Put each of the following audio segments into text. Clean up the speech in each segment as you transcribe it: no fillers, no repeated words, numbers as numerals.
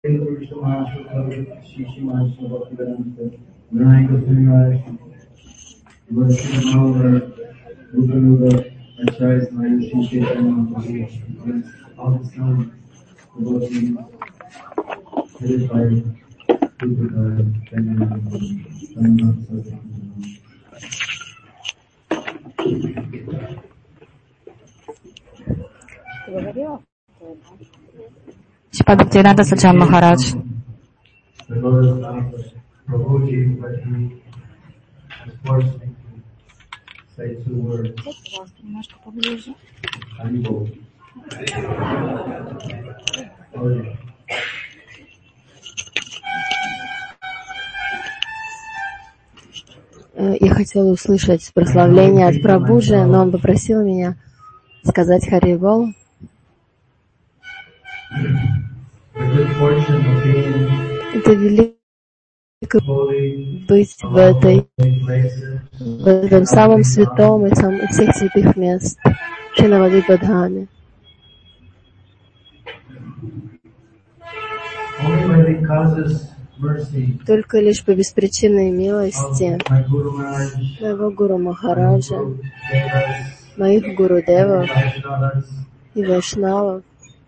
Шрила Бхактивинода Саджан Махарадж. Немножко поближе. Я хотела услышать прославление от Прабхуджи, но он попросил меня сказать Хари Бол. Это великое быть в этом самом святом и всех святых мест, Шинавадвипа Дхаме. Только лишь по беспричинной милости моего Гуру Махараджа, моих Гурудевов и Вайшнавов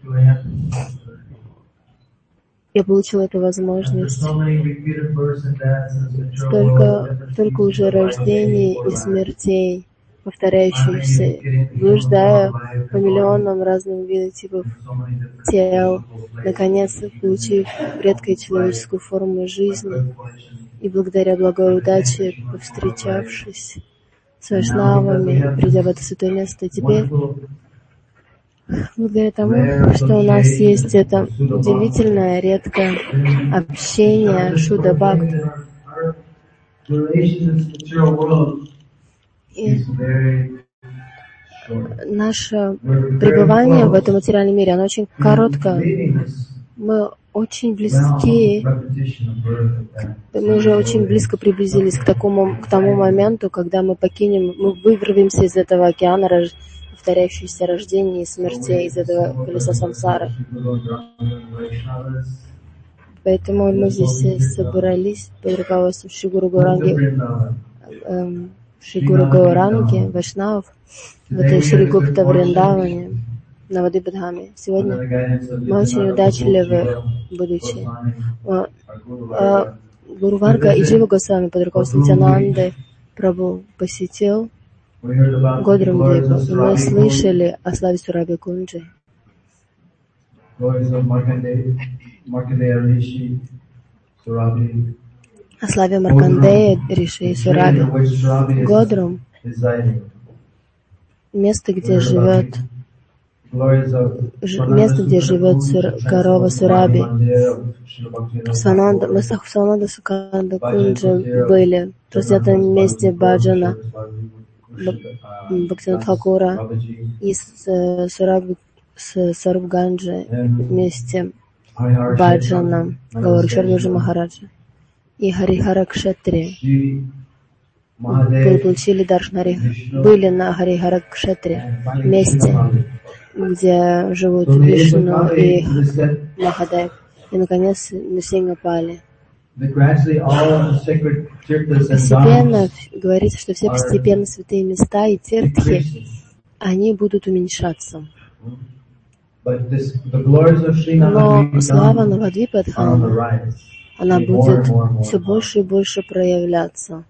я получила эту возможность. Только уже рождений и смертей, повторяющихся, блуждая по миллионам разных видов типов тел, наконец получив редкую человеческую форму жизни и благодаря благой удаче, повстречавшись с вайшнавами, придя в это святое место, теперь благодаря тому, что у нас есть это удивительное, редкое общение Шуда Бхакти. И наше пребывание в этом материальном мире, оно очень короткое. Мы очень близки, мы уже очень близко приблизились к тому моменту, когда мы вырвемся из этого океана повторяющиеся рождения и смертей, из этого колеса сансары. Поэтому мы здесь собрались под руководством Шри Гуру Гауранги, Вайшнавов, в этой Шри Гупта Вриндаване, Навадвипа Дхаме. Сегодня мы очень удачливы, будучи Гуру Варга и Джива Госвами под руководством Нитьянанды Прабху посетил Годрам-двипу, и мы слышали о славе Сурабхи Кунджи. О славе Маркандея, Риши и Сурабхи. Годрам — место, где живет корова Сурабхи. Мы в Сананда Суканда Кунджи были, в этом месте Баджана Бхактивинода Тхакура и с Сарабганджи вместе Баджана Гауракишвара Махараджа и Харихара Кшатри. Получили даршан были на Харихара Кшатри, месте, где живут Вишну и Махадев. И наконец Нрсинга пали. Постепенно говорится, что все постепенно святые места и тиртхи, они будут уменьшаться. Но слава Навадвипа Дхамы, она будет все больше и больше проявляться.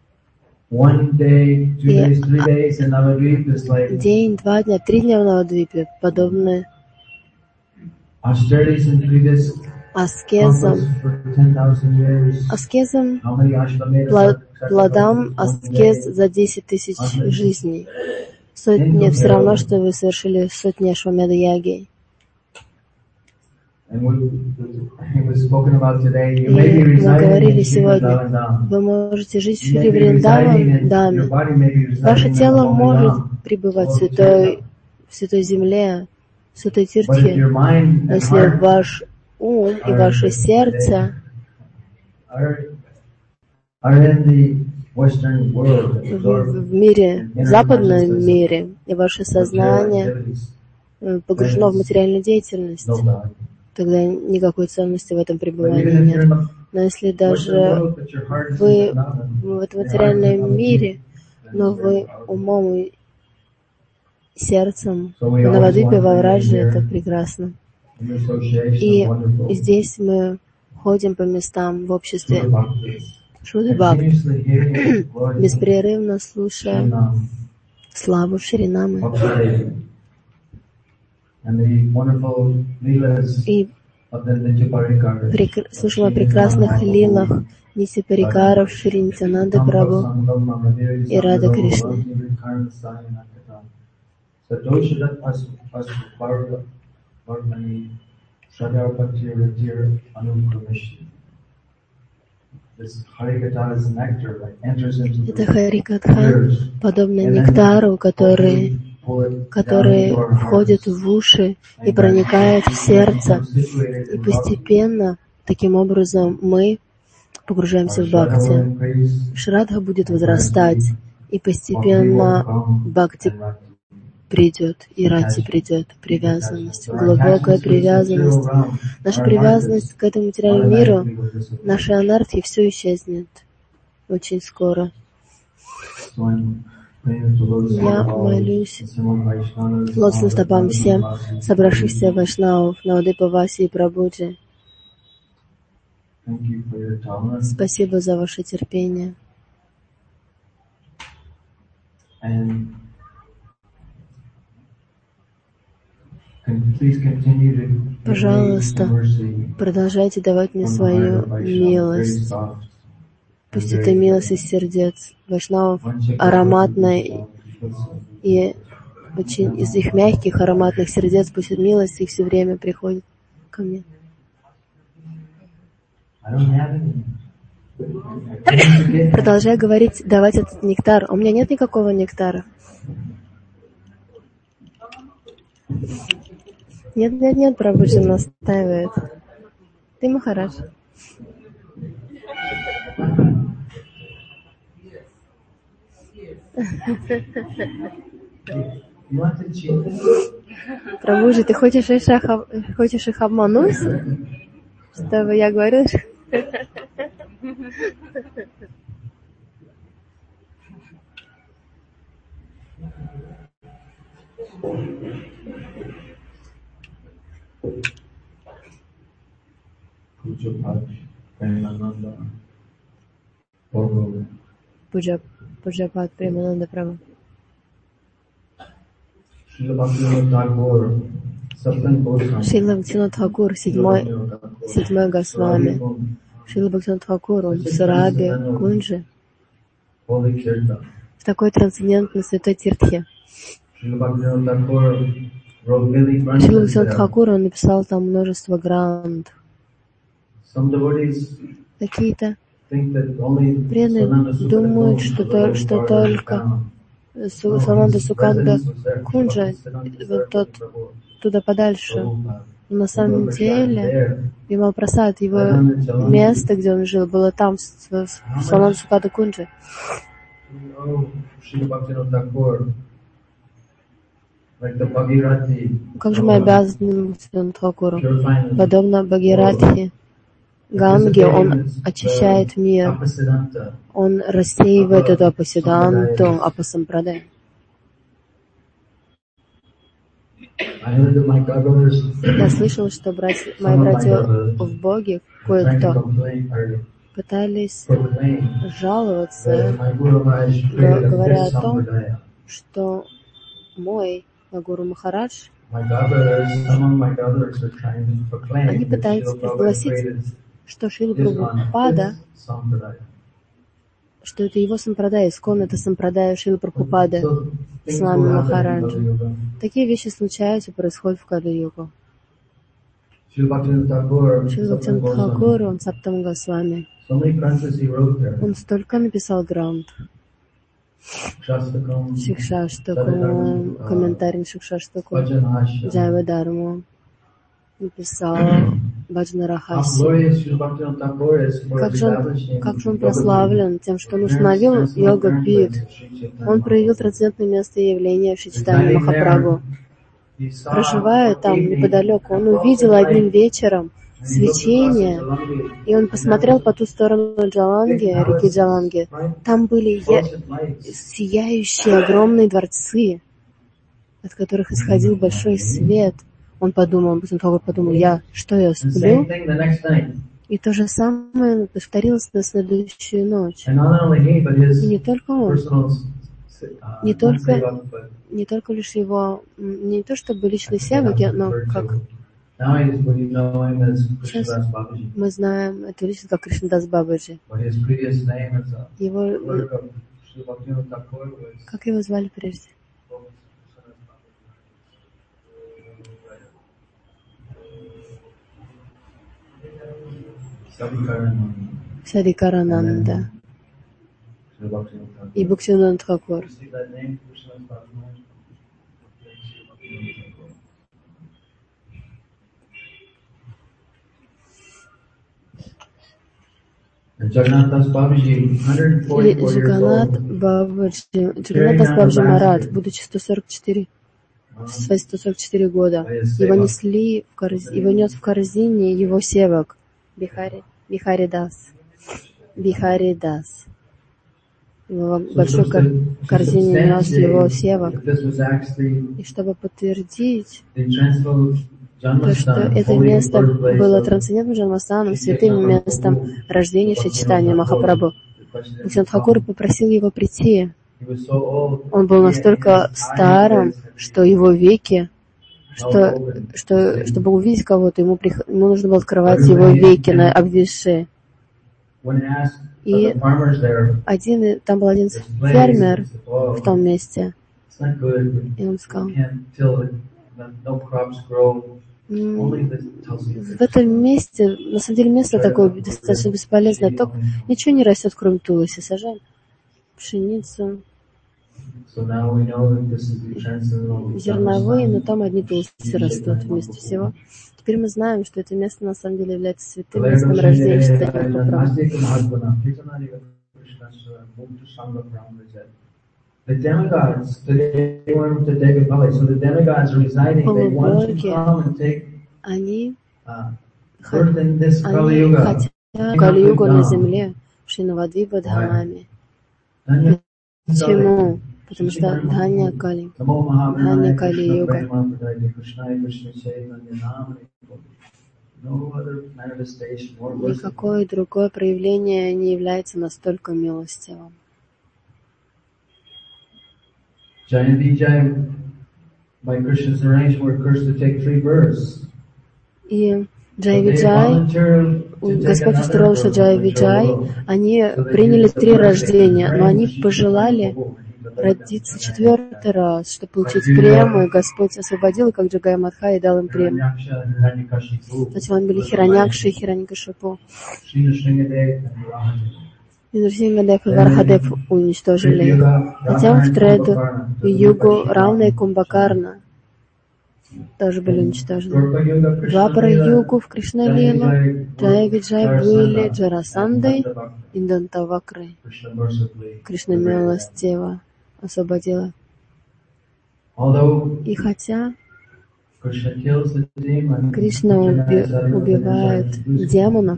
День, 2 дня, 3 дня в Навадвипе подобны аскезам, плодам аскез за 10 тысяч жизней. Сотни, все равно, что вы совершили сотни Ашвамеда яги. И мы говорили сегодня, вы можете жить в Шри Вриндаване. Ваше тело может пребывать в святой земле, в святой тиртхе, если ваш ум и ваше сердце в мире, в западном мире, и ваше сознание погружено в материальную деятельность. тогда никакой ценности в этом пребывании нет. Но если даже вы в этом материальном мире, но вы умом и сердцем в Навадвипе, во Враджи, это прекрасно. И здесь мы ходим по местам в обществе Шудхи Бхакти, беспрерывно слушая славу Шринамы и слушаем о прекрасных лилах Нити Парикаров, Шри Нитянанды Прабху и Рады Кришны. Это Харикатха, подобно нектару, который входит в уши и проникает в сердце. И постепенно, таким образом, мы погружаемся в бхакти. Шрадха будет возрастать, и постепенно бхакти придет, и рати придет, привязанность, глубокая привязанность. Наша привязанность к этому материальному миру, нашей анархии, все исчезнет очень скоро. Я молюсь лотосным стопам всем собравшихся вайшнавов, Навадвипа Васи и Прабhuджи. Спасибо за ваше терпение. Пожалуйста, продолжайте давать мне свою милость. Пусть эта милость из сердец вайшнавов ароматная и очень из их мягких ароматных сердец, пусть милость их все время приходит ко мне. Продолжай говорить, давать этот нектар. У меня нет никакого нектара. Нет, Прабхуджи настаивает. Ты Махарадж. Прабхуджи, ты хочешь их обмануть? Чтобы я говорила? Пуджапад Премананда Прабху. Шрила Бхактивинода Тхакур, седьмой Госвами. Шрила Бхактивинода Тхакур, он в Сурабе, Кунджи, в такой трансцендентной святой тиртхе. Шрила Бхактивинода Тхакур, он написал там множество гранд. Какие-то преданные думают, что только Сананда Суканда Кунджа, тот туда подальше. Но на самом деле Вимал Прасад, его место, где он жил, было там, в Сананда Суканда Кунджа. Как же мы обязаны Тхакуру? Подобно Бхагиратхи, Ганге, он очищает мир, он рассеивает эту апасиданту, апасампрадай. Я слышал, что мои братья в Боге, кое-кто, пытались жаловаться, говоря о том, что мой Гуру Махарадж, они пытаются пригласить, что Шрила Прабхупада, что это его сампрадай, искон это сампрадай Шрила Прабхупады с нами Махараджа. Такие вещи случаются, происходят в Кали-югу. Шрила Бхактивинода Тхакур, он Саптам Госвами. Он столько написал грант. Шикшаштаку, комментарий Шикшаштаку, Джайва Дарму, написал Баджана Рахаси. Как же он прославлен тем, что он установил йога-пит. Он проявил трансцендентное место явления в Шри Чайтанья Махапрабху. проживая там неподалеку, он увидел одним вечером свечение, и он посмотрел по ту сторону Джаланги, реки Джаланги. Там были сияющие огромные дворцы, от которых исходил большой свет. Он подумал, я сплю? И то же самое повторилось на следующую ночь. И не только он, не только лишь его, не то чтобы личные севаки, но как сейчас мы знаем эту личность как Кришнадас Бабаджи. Как его звали прежде? Садикарананда и Бхактивинода Тхакур. Джаганнат Бабаджи Марат, будучи 144 года, его нес в корзине его севак Бихаридас. В большой корзине нес его севак. И чтобы подтвердить то, что это место было трансцендентным Джанмастаном, святым местом рождения Шри Чайтанья Махапрабху, Бхактивинода Тхакур попросил его прийти. Он был настолько старым, что его веки, чтобы увидеть кого-то, ему нужно было открывать его веки на обвисшие. И там был один фермер в том месте, и он сказал: в этом месте, на самом деле, место такое достаточно бесполезное, только ничего не растет, кроме туласи. Сажаем пшеницу, зерновые, но там одни туласи растут вместе всего. Теперь мы знаем, что это место на самом деле является святым местом рождения Чайтанья Махапрабху. The demigods, today we're into Devi Bali, so the demigods residing, they want to come and take birth in this Kali Yuga. Хотя Кали-югу на земле, Шинавадвипа Дхамами. Почему? Потому что Дханя Кали-юга. Никакое другое проявление не является настолько милостивым. By Krishna's arrangement, were cursed to take 3 births. И Джай-Виджай, Господь устроил, что Джай-Виджай, они приняли 3 рождения, но они пожелали родиться 4-й раз, чтобы получить прему, и Господь освободил их, как Джагай Мадха, и дал им прему. Сначала они были Хираньякши и Хираньякашипу. И Нрсингадев и Вархадев уничтожили их. Затем в Треду и Югу Равна и Кумбакарна тоже были уничтожены. В Двапара-югу в Кришна-лилу Джай-Виджай были Джарасандой и Дантавакрой. Кришна милостиво освободила. И хотя Кришна убивает демонов,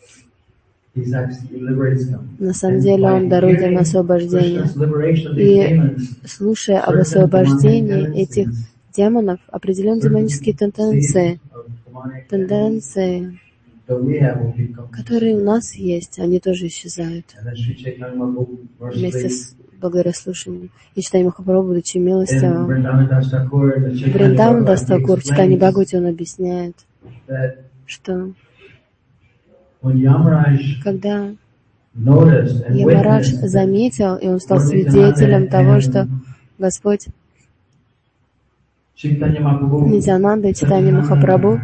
на самом деле он дарует им освобождение. И слушая об освобождении этих демонов, определенные демонические тенденции, которые у нас есть, они тоже исчезают вместе с благодаря слушанию. И Чайтанья Махапрабху, будучи милостивым, Вриндаван Дас Такур в Чайтанья Бхагавати он объясняет, что когда Ямарадж заметил, и он стал свидетелем того, что Господь Нитьянанда и Чайтанья Махапрабху,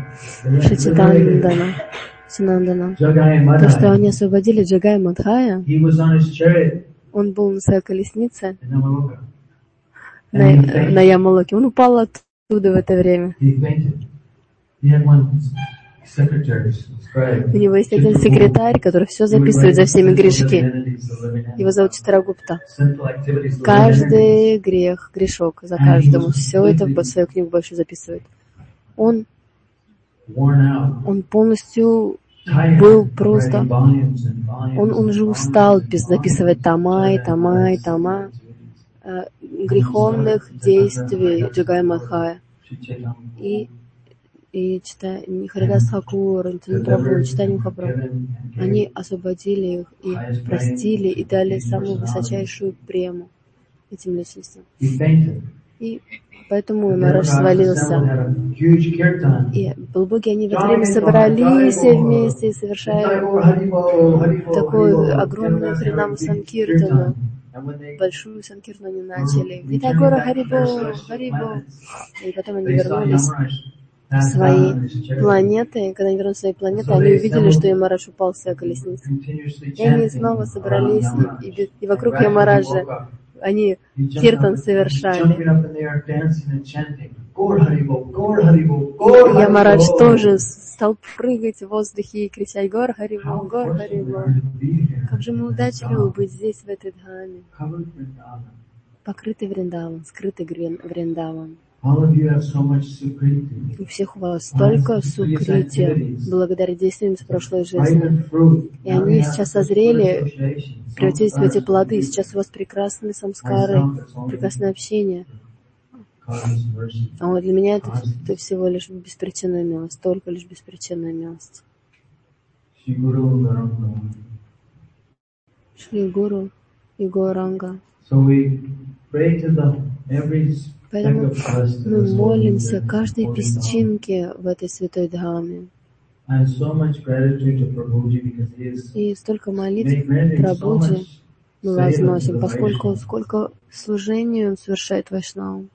Шичитандана, то, что они освободили Джагая Мадхая, он был на своей колеснице на Ямалоке, он упал оттуда в это время. У него есть один секретарь, который все записывает за всеми грешки. Его зовут Читрагупта. Каждый грешок за каждому. Все это в свою книгу большую записывает. Он полностью был просто... Он уже устал записывать тома и тома и тома греховных действий Джагай Мадхая. И Харидас Хакур, Прабху, Чайтанья Махапрабху, они освободили их и простили, и дали самую высочайшую прему этим личностям. И поэтому Махарадж свалился. И полубоги, они в это время собрались все вместе и совершали такой огромную Харинаму Санкиртану. Большую Санкиртану они начали. Витагора Харибо, Харибо. И потом они вернулись в свои планеты. И когда они вернулись в свои планеты, они увидели, что Ямарадж упал с своей колесницы. И они снова собрались, и вокруг Ямараджа они киртан совершали. Ямарадж тоже стал прыгать в воздухе и кричать «Гор Харибо, Гор Харибо». Как же мы удачливы быть здесь, в этой Дхаме. Покрытый Вриндаван, скрытый Вриндаван. У всех у вас столько сукрити, благодаря действиям из прошлой жизни. И они сейчас созрели, превратились в эти плоды. Сейчас у вас прекрасные самскары, прекрасное общение. А вот для меня это всего лишь беспричинная милость, только лишь беспричинная милость. Шри Гуру и Гауранга. Поэтому мы молимся каждой песчинке в этой святой Дхаме. И столько молитв Прабхуджи мы возносим, поскольку сколько служений он совершает Вайшнавам.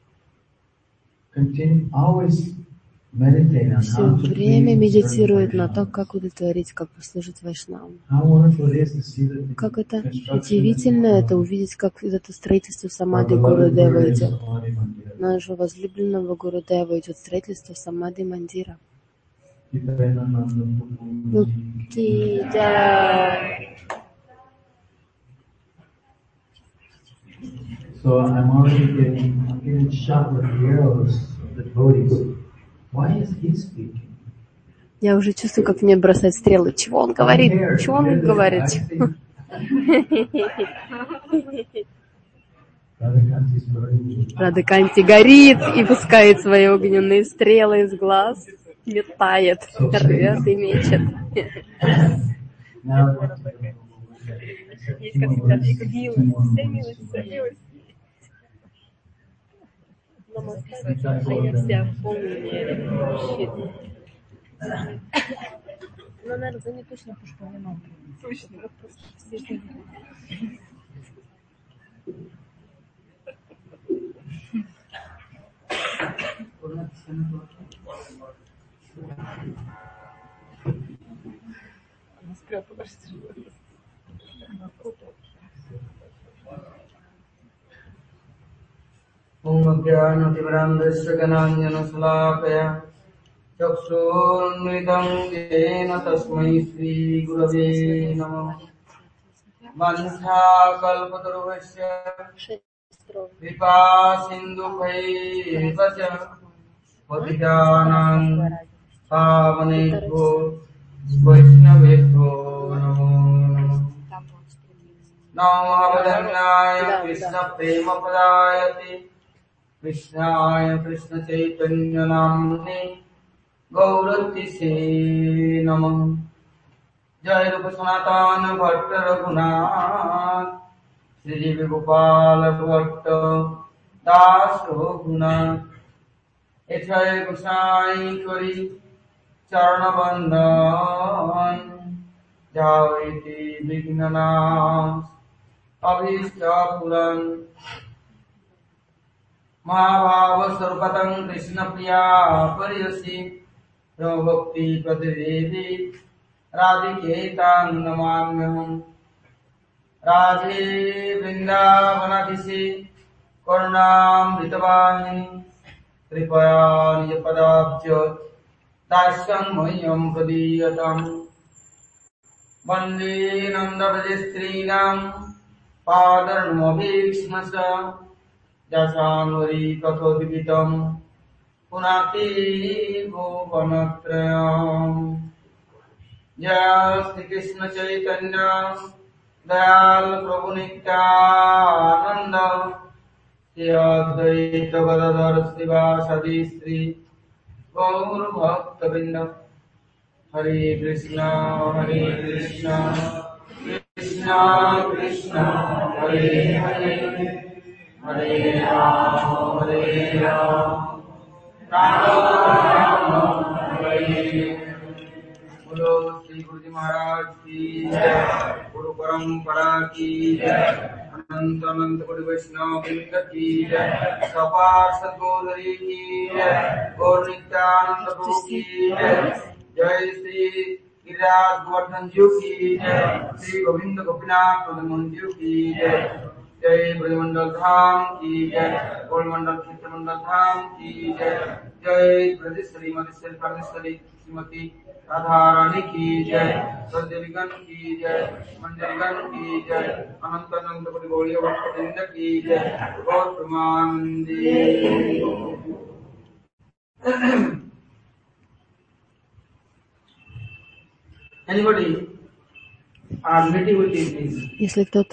Все время медитирует на то, как удовлетворить, как послужить Вайшнавам. Как это удивительно это увидеть, как это строительство Самадхи Гурудева идет. Нашего возлюбленного Гурудева идет строительство Самадхи Мандира. So I'm already getting shot with the arrows of the devotees. Why is he speaking? Я уже чувствую, как мне бросают стрелы. Чего он говорит? Чего он говорит? Радхаканти горит и пускает свои огненные стрелы из глаз, метает, рвет и мечет. Есть как всегда милость. А я вся в полной мере щит. Но, наверное, за не точно пушку не надо. Точно. Om-Jnana-timirandasya Gananjana-salakaya Chakshurunmritam Yena Tasmai Shri Gurave Namah Mancha-kalpataruvasya Vipa-sindhu-bhaivacha Patitanam Pavanebhyo Vaishnavebhyo Namo Namo Abhadanyaya Krishna-prema-padayate Krishnaya Krishna Chaitanya Namne Gauratise Namah Jai Rupa Sanatana Bhatta Raghunath Shri Jiva Gopala Bhatta Das Raghunath Echai Gosai Kari Charana Bandhan Javiti Vignanas Avishta Puran Mahabhava Sarvatam Krishna Priya Pariyasi Prabhakti Pradevedi Radhiketan Namamyam Radhe Vrindavanadisi Karnam Ritavani Kripaya Niyapadabhya दास्यं मह्यं प्रदीयताम् वन्दे नन्दव्रजस्त्रीणां पादर्णमभीक्ष्मस यशान्वरी तथोद्भितं पुनाति भुवनत्रयम् जय श्री कृष्ण चैतन्य दयाल प्रभु नित्यानंद श्री अद्वैत गदाधर शिवासादि श्री गौर भक्तवृंद हरे कृष्ण कृष्ण कृष्ण हरे हरे हरे राम राम राम हरे बोलो श्री गुरु जी महाराज की जय गुरु परंपरा की जय अनंत अनंत गुरु वैष्णव वृंद की जय सपार सद्गोधरी की जय गौर नित्यानंद प्रभु की जय जय श्री गिरिराज गोवर्धन जी की जय श्री गोविंद गोपीनाथ प्रद्युम्न जी की जय जय ब्रजमंडल धाम की जय गोलमंडल क्षेत्रमंडल धाम की जय जय ब्रजेश्वरी मधेश्वरी परमेश्वरी श्रीमती राधा रानी की जय सदेवीगण की जय मंजरीगण की जय अनंत अनंत कोटि गौड़ीय भक्तवृंद की जय गौर Premanandi. Anybody are meeting with these? Если кто-то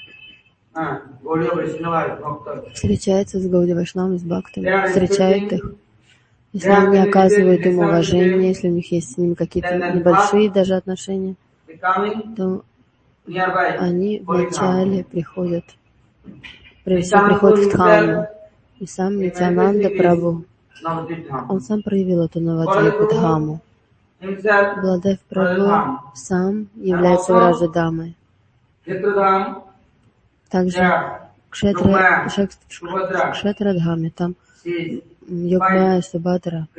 встречается с Гауди Вайшнавами, с бхактами, встречает их, если они оказывают им уважение, если у них есть с ними какие-то небольшие даже отношения, то они вначале приходят в Дхамму. И сам Нитьянанда Прабху, он сам проявил эту Навадвипу Дхамму. Бладев Прабху сам является Враджадамой. Также в Кшетрадхаме, там Йогмая Субхадра,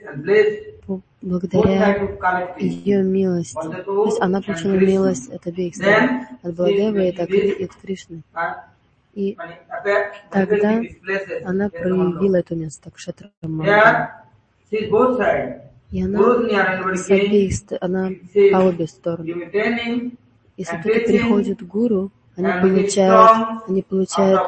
благодаря ее милости, то есть она получила милость от обеих сторон, от Бладевы и от Кришны. И тогда она проявила это место, Кшетрамандалу. И она с обеих сторон, по обе стороны. Если кто-то приходит к гуру, они получают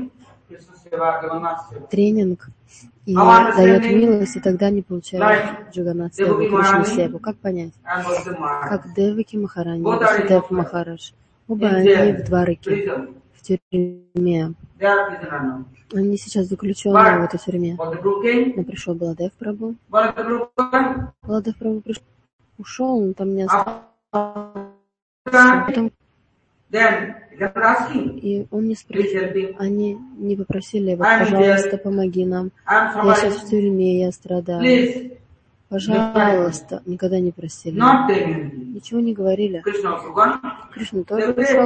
тренинг и дает милость, и тогда они получают Джаганнат Севу, Кришну Севу. Как понять? Как Деваки Махарани и Васудев Махарадж. Оба они в Двараке, в тюрьме. Они сейчас заключены в этой тюрьме. Но пришел Бладев Прабху. Бладев Прабху ушел, он там не остался. Потом и он не спросил, они не попросили его, пожалуйста, помоги нам, я сейчас в тюрьме, я страдаю. Пожалуйста, никогда не просили. Ничего не говорили. Кришна тоже пришел.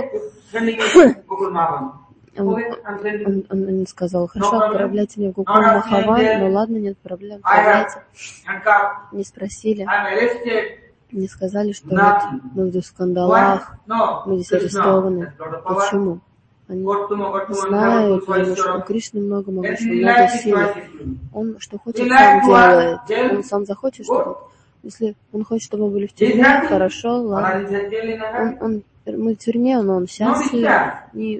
Он сказал, хорошо, отправляйте меня в Гокул Махаван, но ладно, нет проблем, отправляйте. Не спросили. Не сказали, что вот мы в скандалах, мы здесь арестованы. Почему? Они знают, что у Кришны много могущества, много силы. Он что хочет, сам делает. Он сам захочет, чтобы... Если он хочет, чтобы мы были в тюрьме, хорошо, ладно. Мы в тюрьме, но он счастлив. Они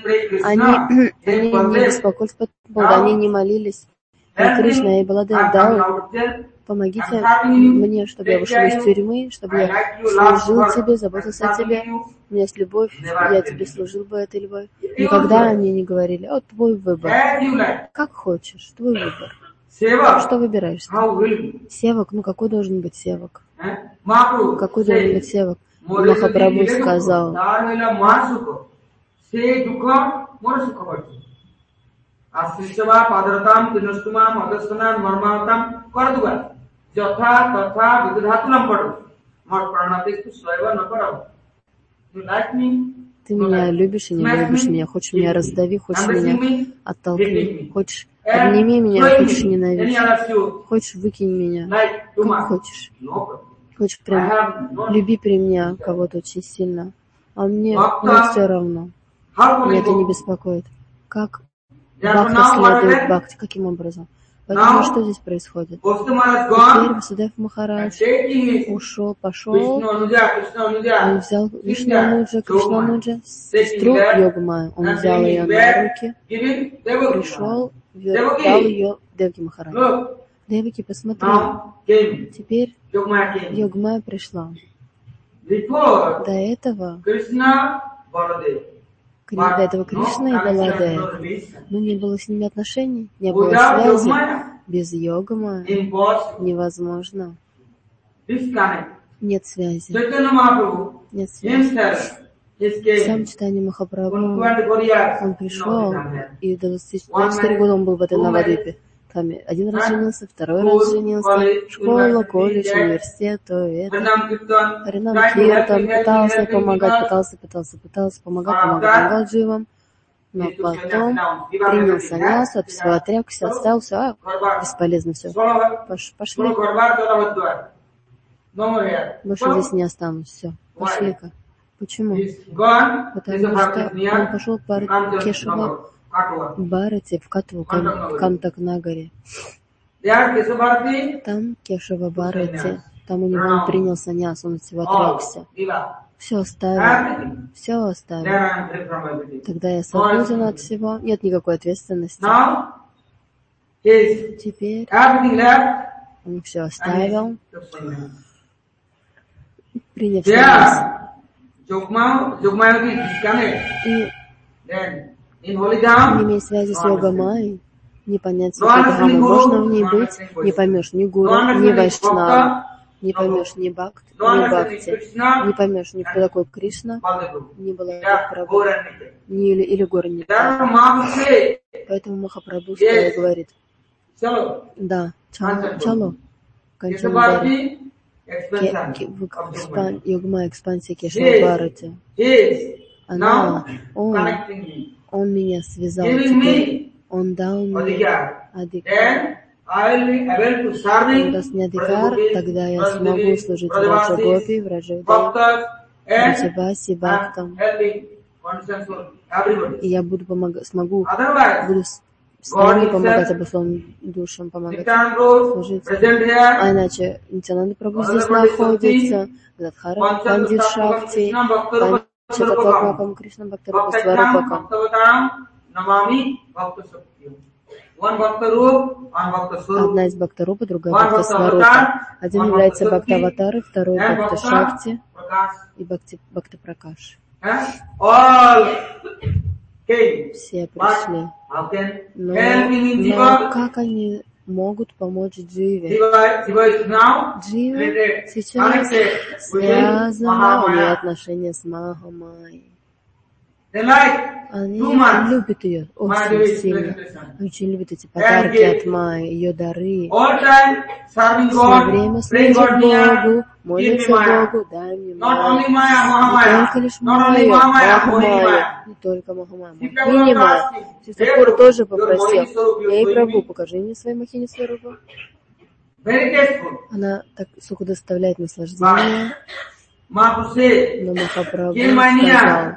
не беспокоятся по поводу, они не молились. И Кришна и Баладев дал, помогите мне, чтобы я вышел из тюрьмы, чтобы я служил тебе, заботился о тебе. У меня есть любовь, я тебе служил бы этой любовью. Никогда они не говорили, о, твой выбор. Как хочешь, твой выбор. Что выбираешь? Севак, ну какой должен быть севак? Какой должен быть севак? Махапрабху сказал, ты меня любишь и не любишь меня, хочешь меня раздави, хочешь меня оттолкни, хочешь обними меня, хочешь ненавидь, хочешь выкинь меня, как хочешь. Хочешь прям люби при мне кого-то очень сильно, а мне все равно. Меня это не беспокоит. Как бхакта следует бхакти? Каким образом? Поэтому что здесь происходит? Goswami Maharaj Теперь gone, Васудев Махарадж taking ушел, пошел, Krishna Anuja, он взял Вишну Кришнануджа, сестру Йогмаю, он взял ее на руки, giving Devaki. пришел, дал ее Девки Махараджу. Девки, посмотри, Now came, теперь Yogmaya came. Йогмая пришла. Before До этого Krishna, Baladev. до этого Кришна и Баладея, но не было с ними отношений, не было Without связи. Yogmaya, Без Йогмая impossible. невозможно. Disconnect. Нет связи. Chaitanya Mahaprabhu Нет связи. himself, he Сам came. Чайтанья Махапрабху, When he went to Korea, он пришел, he was и до 24 года он был в этой Навадвипе. Там один раз женился, второй раз женился, школа, колледж, университет, то и это. Харинам Киртан пытался помогать, пытался помогать, помогал дживам, но потом принял саньясу, от всего отрекся, остался, бесполезно все. Пошли, больше здесь не останусь, все, пошли-ка. Почему? Потому что он пошел в Кешава Бхарати, в Катву, Кантакнагаре. Там Кешава Бхарати, там у него он принял саньяс, он от всего отрекся. Все оставил. Тогда я свободен от всего, нет никакой ответственности. Теперь он все оставил, приняв саньяс. И не имея связи с Йогамайей, не понять Святогамы, можно в ней быть, не поймешь ни Гуру, ни Вайшнаву, не поймешь ни Бхакти, не поймешь ни кто такой Кришна, ни Баладев Прабху, или Гора. Поэтому Махапрабху говорит, да, чало, Канчанабари, Йогмая, экспансия Кешава Бхарати, он меня связал теперь, он дал мне адикар. Он даст мне адикар, тогда я смогу служить Раджа Гопи, Враджавдеи, Раджаваси, Бхактам. И я буду смогу своим помогать обусловленным душам, помогать служить. А иначе Нитянанда Прабху здесь находится, Гададхара, Пандит Шакти, Чатапакмакам, Кришна Бхактарупа, Сварупакам. Одна из Бхактарупа, другая Бхакта Сварупа. Один является Бхактаватарой, второй Бхакта Шакти и Бхакта Пракаш. Все пришли. Но как они могут помочь Дживе? Джива сейчас связана, у нее отношения с Махамайей. Они любят ее очень сильно. Очень любят эти подарки от Майи, ее дары. Все время служат Богу, молятся Богу, дай мне Майю. Не только лишь Майю, Махамайю, не только Махамайю, Махини Майю. Ситакур тоже попросил, эй, Прабху, покажи мне свои Махини Сварупу. Она так суку доставляет наслаждение, но Махапрабху сказал,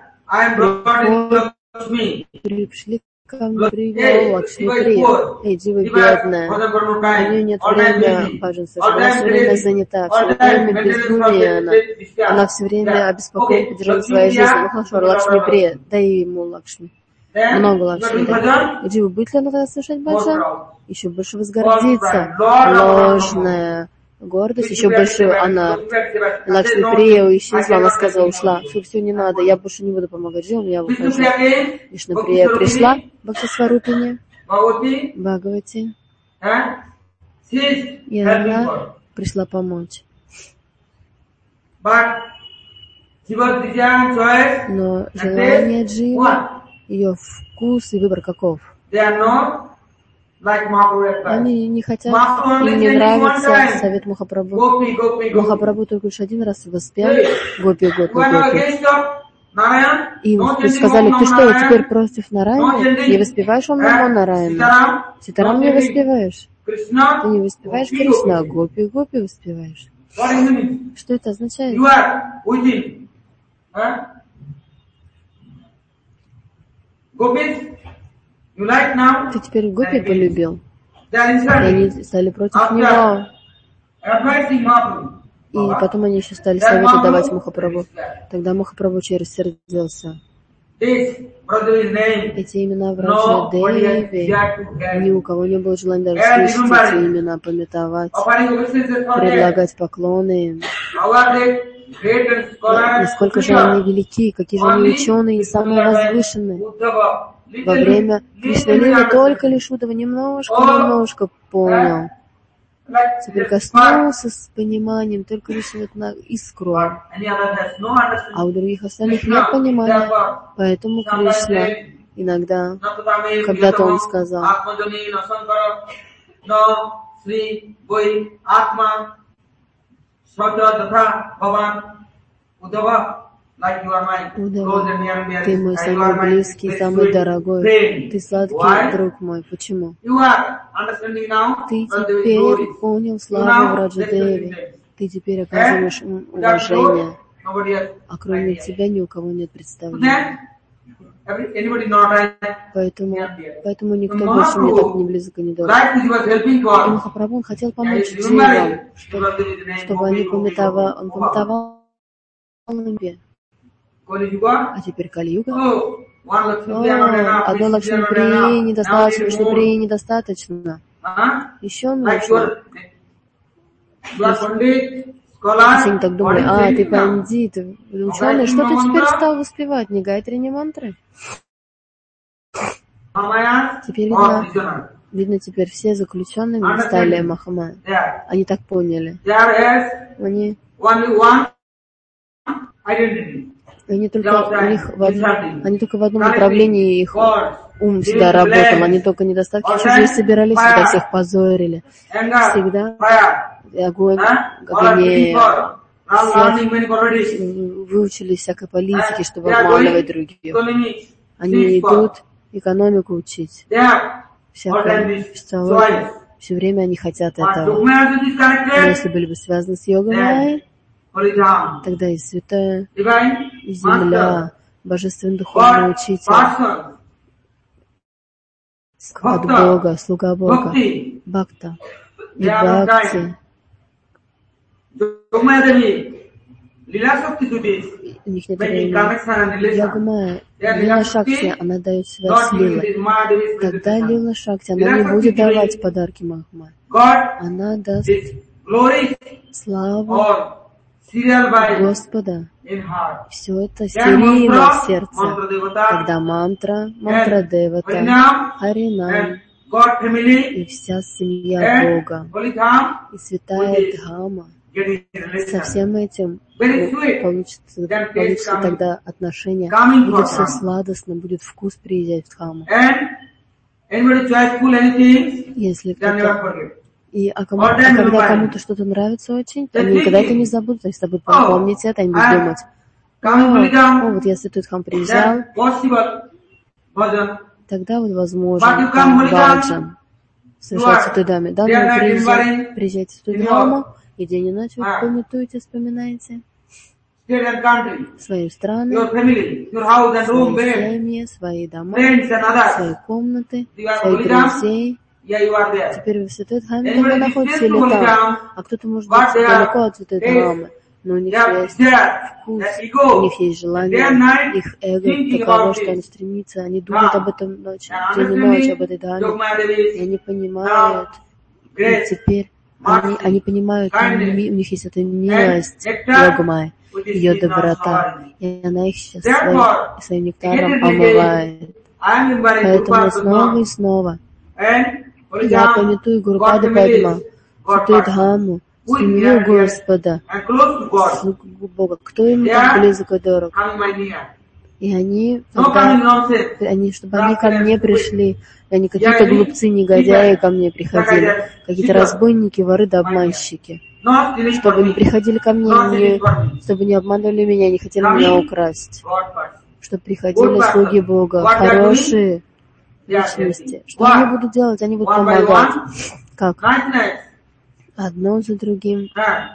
пришли ко мне, привел Лакшми-Прия. Эй, Джива бедная, у нее нет времени божества, она все время занята, все время безумие, она все время обеспокоена поддержанием своей жизни. Ну хорошо, Лакшми-Прия, дай ему Лакшми, много Лакшми дай. И Джива, будет ли она тогда совершать баджан? Еще больше возгордится, ложная гордость, еще больше она, Лакшми-Прия исчезла, она сказала, ушла, все, не надо, я больше не буду помогать живым, я выхожу. Вишну-Прия пришла, Бхакти-Сварупине, Бхагавати, и она пришла помочь. Но желание Дживы, ее вкус и выбор каков? Они не хотят, им не нравится совет Махапрабху. Махапрабху только лишь один раз воспел Гопи, Гопи, Гопи. И сказали, ты что, теперь против Нараяна? Не воспеваешь он Намо Нараяна? Ситарам не воспеваешь? Ты не воспеваешь Кришна, а Гопи, Гопи воспеваешь. Что это означает? Ты теперь Гопи полюбил? they are И inside они him. стали против него. Advising Mahaprabhu. И потом они еще стали советы давать Махапрабху. Тогда Махапрабху рассердился. This Brajadevi's name, Эти имена nobody has Враджадеви, dared to carry. ни у кого не было желания даже слышать эти имена, пометовать, Offering obeisances for them. предлагать поклоны. How are they great and scholars? Насколько же они велики, какие же они ученые и самые возвышенные. Уddhava, Во время Кришналилы только лишь Уддхава немножко понял. Соприкоснулся с пониманием, только лишь вот на искру. А у других остальных нет понимания. Поэтому Кришна иногда, когда-то он сказал, Уддхава, ты мой самый близкий, самый дорогой, ты сладкий друг мой. Почему? Ты теперь понял славу Враджадеви, ты теперь оказываешь им уважение, а кроме тебя ни у кого нет представления. Поэтому никто больше мне так не близок и не дорог. И Махапрабху хотел помочь дживам, чтобы он пометовал имя. А теперь Кали-юга. Одной Лакшмиприи недостаточно, Вишнуприи недостаточно. Еще нужно. Все они так думали, ты пандит, ученый, что ты теперь стал воспевать, не гайтри, не мантры? Теперь видно, теперь все заключенными стали Махамая. Они так поняли. Они только в одном направлении их ум всегда работал. Они только недостатки чужие собирали, всегда всех позорили. Всегда огонь, гнев, выучили всякой политике, чтобы обманывать других. Они идут экономику учить. Всякое психологию. Все время они хотят этого. Но если были бы связаны с йогой, тогда и святая, и земля, божественный духовный учитель, от Бога, слуга Бога, бхакта и бхакти. У них нет времени. Йога-майя, Лила Шакти, она дает связь с Лилой. Тогда Лила Шакти, она не будет давать подарки Махамая. Она даст славу Господа. Все это серийно в сердце. Когда мантра Девата, Харинам и вся семья Бога и святая Дхама. Со всем этим получится тогда отношение. Будет все сладостно, будет вкус приезжать в Дхаму. Если кто-то... когда кому-то что-то нравится очень, они никогда это не забудут, они с тобой помнить это, они будут думать, вот я в Святой Дхам приезжал, тогда вот возможно там баджан совершать Святой Дхаме. Да, приезжайте в Святую Дхаму, и день и ночь вы пометуете, вспоминаете свои страны, свои семьи, свои дома, свои комнаты, своих друзей. Теперь вы в Святой Дхаме тогда находитесь или там, а кто-то может быть далеко от Святой Дхамы, но у них есть вкус, у них есть желание, их эго таково, что он стремится, они думают об этом ночь, день и ночь, об этой Дхаме, и они понимают, и теперь они понимают, у них есть эта милость Йога-майя, ее доброта, и она их сейчас своим нектаром омывает. Поэтому снова и снова я пометую Гурупада Падма, Святую Дхаму, семью Господа, слугу Бога. Кто им так близок и дорог? И они, чтобы они ко мне пришли, а не какие-то глупцы, негодяи ко мне приходили, какие-то разбойники, воры да обманщики. Чтобы не приходили ко мне, чтобы не обманывали меня, не хотели меня украсть. Чтобы приходили слуги Бога, хорошие личности. Что они будут делать? Они будут помогать. Как? Одно за другим.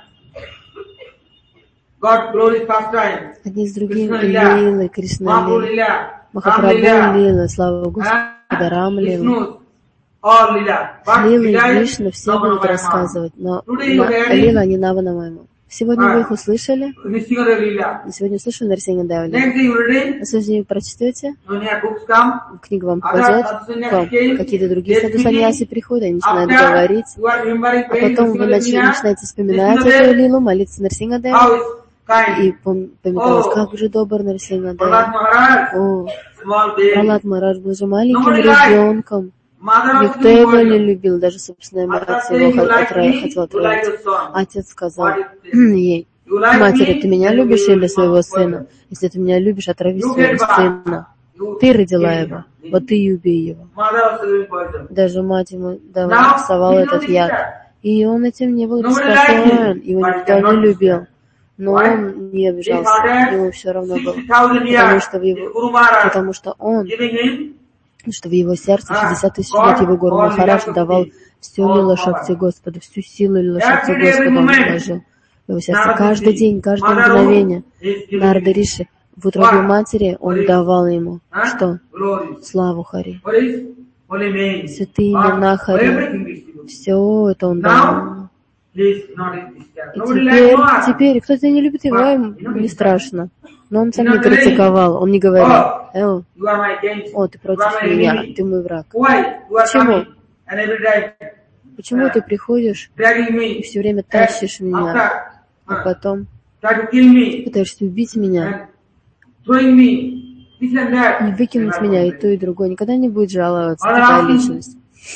Одни с другим Лилы, Кришна Лила, Махапрабху Лила, слава Господа, Рама Лила. all Lila. But Лилы и Lila is Кришна все not будут my рассказывать, но Today you heard Лила it, не Наванамайма. Сегодня вы их услышали, Nrsimha Lila. сегодня услышали Нарсинга Девали. Next day you read На следующий день прочтете, when your books come, книга вам попадет, к вам какие-то другие саду саньяси приходят, они начинают говорить, you are remembering а потом вы начинаете вспоминать эту лилу, молиться Нарсинга Деве, how is kind. и пометалось, как же добр Нарсинга Prahlad Деве. Maharaj, О, small baby. Пралад Марадж был же маленьким Nobody liked. ребенком. Mother was Никто его doing не well. любил, даже собственная мать Mother said, его you like me, хотела you like отравить. your son. Отец сказал What is this? ей: You like матери, me, ты меня then you любишь will или своего not сына? poison. Если ты меня любишь, отрави You своего get back. сына. You Ты родила kill его, him. вот ты и убей его. Mother was doing poison. Даже мать ему Now, совала he этот knows яд. that. И он этим не был Nobody беспокоен, liked him, его but никто he не cannot любил. understand. Но Why? он не His обижался, father, ему все равно было. 60,000 Потому years, что в his его, Guru Maharaj потому что он, giving him что в его сердце 60 тысяч God, лет его Гуру all Махарадж Lila давал Shakti, всю all лилу power. Шакти Господа, всю силу лилу Шакти Every day, Господа every он moment. вложил в его сердце. Narada Каждый Rishi, день, каждое Mother мгновение is giving Нарада him. Риши в утробе What? матери What он is? давал ему. Что? Glory. Славу Хари. What is? Holy name. Святые What? имена Хари. Everything is given. Все это он давал. Now, he is not in this step. И Nobody likes Maharaj. теперь, кто-то не любит его, But, им не страшно. Но он сам you не know the критиковал, он не говорил: You are my against. о, ты You are против my меня, enemy. ты мой враг. Why? You are Почему? coming and every day Почему ты приходишь dragging и me, все время тащишь меня, after, а потом try to kill me пытаешься убить меня and throwing me this and that. и выкинуть And меня, I и то, и другое? Никогда не будет жаловаться All такая around. личность.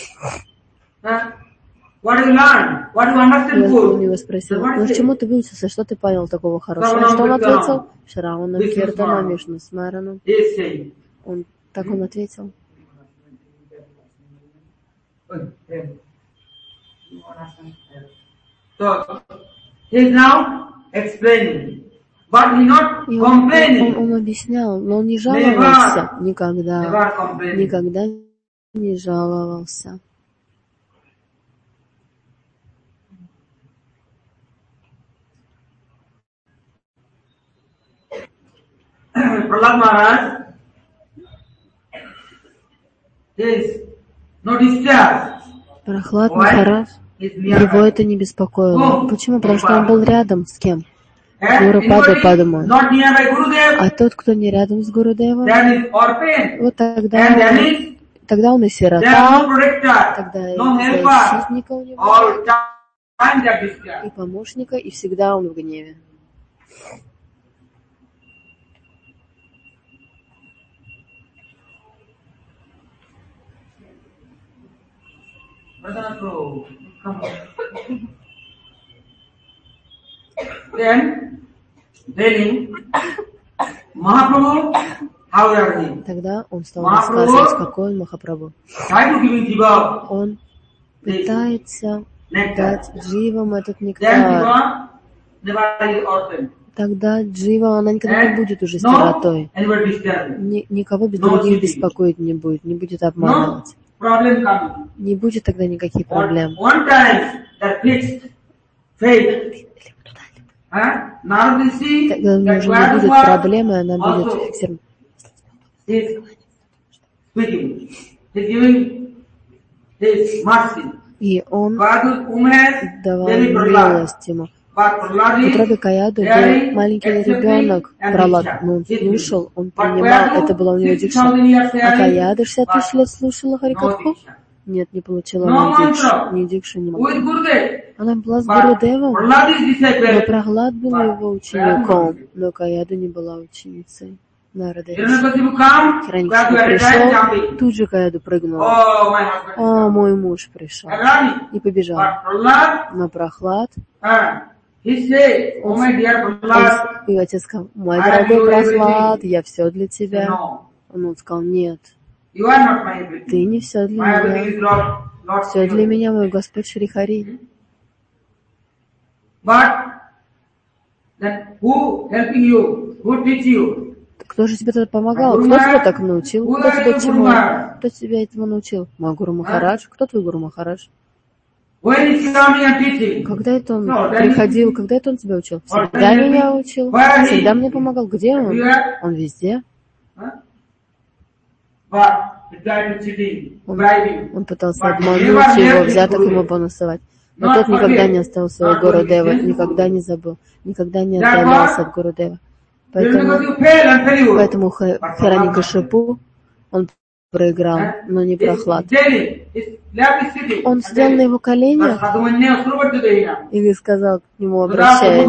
What do you learn? What do you И understand он good? у него спросил: So what ну is it? чему ты выучился, что ты понял такого хорошего? Шраванам Что он Киртанам. ответил? Шраванам Вишну Киртанам, Смаранам. Вишну Смаранам. He is saying. Так он ответил. So he is now explaining, but he not И complaining. он объяснял, но он не жаловался никогда. Never complaining. Никогда не жаловался. Prahlad Maharaj is no distress. Прохлад Why? Махарадж, He is его nearby. это не беспокоило. Oh, Почему? Потому что он был рядом с кем? And Гуру anybody Падма. not nearby Gurudev, А тот, кто не рядом с Гурудевом, that is orphan. вот And then тогда он и there is no сирота, protector, тогда и no helper. защитника у него, All time that distress. и помощника, и всегда он в гневе. Then, telling Mahaprabhu how they are doing. Тогда он стал Махапрабху. рассказывать, какой он Махапрабху. Try to give Jiva. Он пытается Nectar. дать дживам этот Then нектар. Jiva never is orphan. Тогда джива, она никогда не And будет уже no сиротой. anybody disturb. Никого без No других cheating. беспокоить не будет No обманывать. problem coming. Не будет тогда никаких проблем. One time that fixed faith. Now we see Тогда у нее that уже не будет Gwadwar проблемы, она будет also фиксирована. is speaking. He's giving his mercy. И он Gwadwar has давал very Prahlad. милость ему. But Prahlad В is утробе Каяду very был маленький accepting ребенок, and Пралад, discharged. но он слушал, он But принимал, Gwadwar, это была у него 60,000 дикша. years А hearing, Каяда 60 тысяч but лет слушала no Харикатху? diksha. Нет, не получила No ни дикшу, mantra. ни дикшу, ни With мантру. Gurudev. Она была с But Гурудевом, Prahlad is но disciple. Прахлад был But его учеником, но Каяду не была ученицей. Нарада Hiranyakasipu come, Хранитель Gwadwar is пришел, jumping. тут же Каяду прыгнул. Oh, my husband. А мой муж пришел. And running. И побежал. But Prahlad, Но Прахлад, he said, oh my dear Prahlad, и отец сказал: мой I дорогой will do Прахлад, everything. я все для тебя. no, Он сказал: нет, you are not my everything. ты не все для My everything меня. is Lord Все для you. меня, мой Господь Шри Хари. But then who helping you? Who teach you? Кто же тебе тогда помогал? Гуру Кто тебя Махарадж. так научил? Гуру Кто тебя Махарадж. чему? Гуру Махарадж. Кто тебя этому научил? Мой Гуру Махарадж. Кто твой Гуру Махарадж? When is coming and teaching? Когда это он No, then приходил? Когда это он тебя учил? Or Всегда then меня he- учил. Where he? Всегда мне помогал. Где он? Everywhere. Он везде. Huh? Он пытался обмануть его, взяток ему бонусовать. Но тот никогда не оставил своего Гурудева, никогда не забыл, никогда не отдалялся от Гурудева. Поэтому Хираньякашипу он проиграл, но не Прохлад. Он сидел на его коленях и сказал к нему, обращаясь: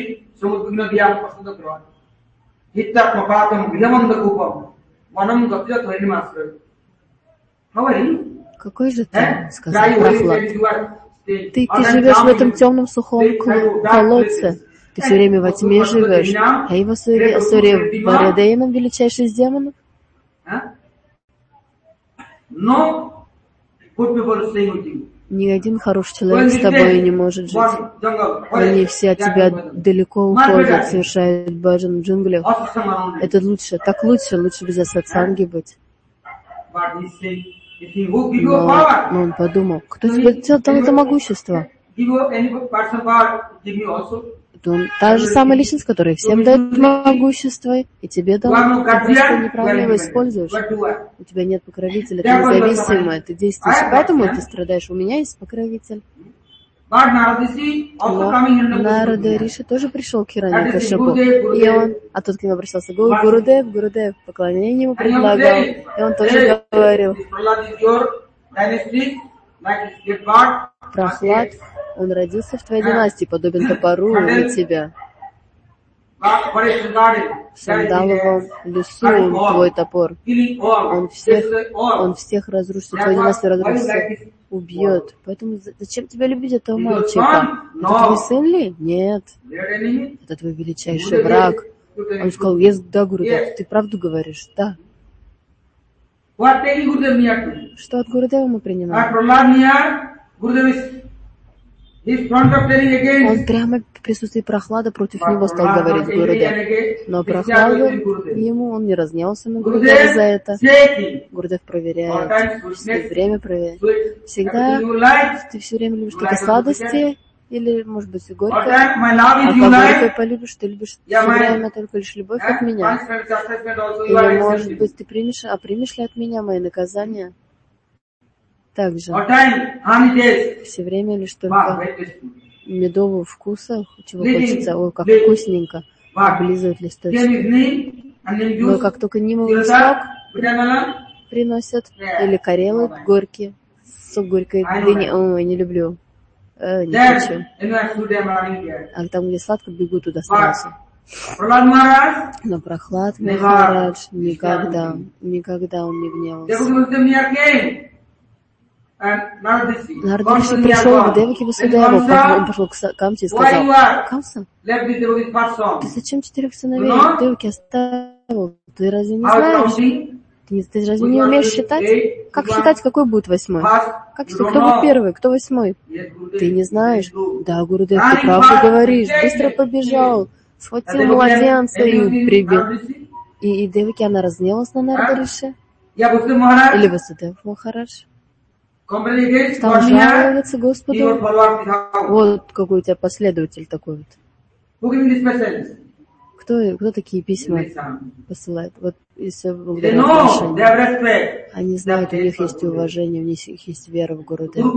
«Какой же ты?» — сказал Прохлад. Ты живешь в этом темном сухом колодце. Ты все время во тьме живешь. А его Сурья Варадеяном, величайший из демонов? Ни один хороший человек с тобой не может жить. Они все от тебя далеко уходят, совершают баджан в джунглях. Это лучше, так лучше без сатсанги быть. Но он подумал, кто тебе дал это могущество? Та же самая личность, которая всем дает могущество, и тебе дала, ты просто неправильно его используешь. У тебя нет покровителя, ты независимая, ты действуешь, поэтому ты страдаешь. У меня есть покровитель. Но Нарада Риши тоже пришел к Хираньякашипу, и он, а тот к нему обращался: Гурудев, поклонение ему предлагал, и он тоже говорил: Прохлад, он родился в твоей династии, подобен топору у тебя. В сандаловом лесу он твой топор. Он всех разрушит, твою династию разрушит, убьет. Поэтому зачем тебя любить этого мальчика? Это твой сын ли? Нет. Это твой величайший враг. Он сказал: да, Гурудев, ты правду говоришь? Да. Что от Гурудева мы принимаем? Он прямо в присутствии Прохлада против него стал говорить Гурудев. Но Прохладу ему, он не разнялся на Гурудева за это. Гурудев проверяет, все время проверяет. Всегда ты все время любишь только сладости, или, может быть, и горькое. А как горькое полюбишь, ты любишь все время только лишь любовь от меня. Или, может быть, ты примешь ли от меня мои наказания? Также все время лишь только медового вкуса, чего хочется, ой, как вкусненько, облизывать листочки. Но как только нимовый сок приносят, или карелы горькие, сок горькой дыни, ой, не люблю, не хочу. А там, где сладко, бегу туда сразу. Но Прохлад Махарадж никогда он не гневался. Нарада Риши пришел к Деваки Васудеву, он пошел к Камсе и сказал: Камса, ты зачем 4 сыновей Деваки оставил? Ты разве не знаешь? Ты разве не умеешь считать? Как считать, какой будет 8-й? Как считать, кто будет 1-й, кто 8-й? Ты не знаешь? Да, Гурудев, ты правду говоришь. Быстро побежал, схватил младенца и прибил. И Деваки, она разгневалась на Нарада Риши? Или Васудев Махарадж? Стал жаловаться Господу. Вот какой у тебя последователь такой вот. Кто такие письма посылает? Вот и все благодаря отношению. Они знают, у них есть уважение, у них есть вера в Гурудева.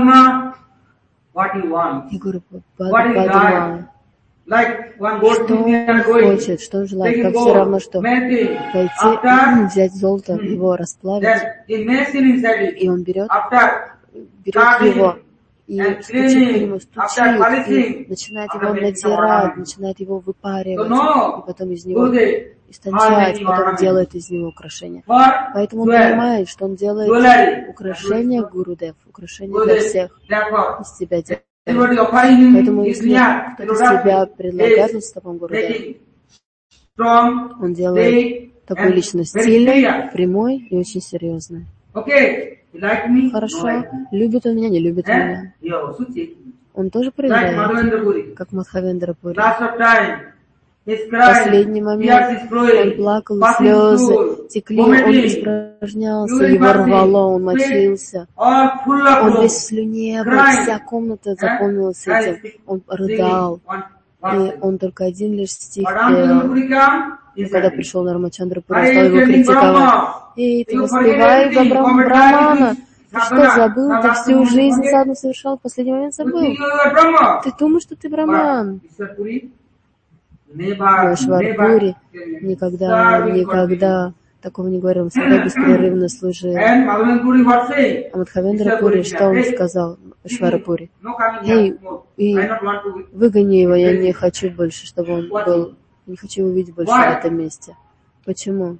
И Гуру Падма, что он хочет, что он желает, как все равно, что пойти, взять золото, его расплавить, и он берет его, и стучит по нему, стучит, и начинает его натирать, начинает его выпаривать, и потом из него истончать, потом делает из него украшения. Поэтому он понимает, что он делает украшения Гурудев, украшения для всех, из себя делает. Поэтому если кто-то себя предлагает в стопом Гурудев, он делает такую личность сильной, прямой и очень серьезной. Хорошо, любит он меня, не любит он меня. Он тоже проверяет, как Мадхавендра Пури. В последний момент он плакал, слезы текли, он испражнялся, его рвало, он мочился. Он весь в слюне был, вся комната заполнилась этим. Он рыдал, и он только один лишь стих пел. И когда пришел на Рамачандра Пури, он стал его критиковать. Эй, ты воспевай Брамана. Ты что, забыл? Ты всю жизнь садхану совершал, в последний момент забыл. Ты думаешь, что ты Браман. Но Ишвар-Пури никогда такого не говорил, он всегда беспрерывно служил. А Мадхавендра Пури, что он сказал Ишвара-Пури? Эй, выгони его, я не хочу больше, чтобы он был, не хочу его видеть больше в этом месте. Почему?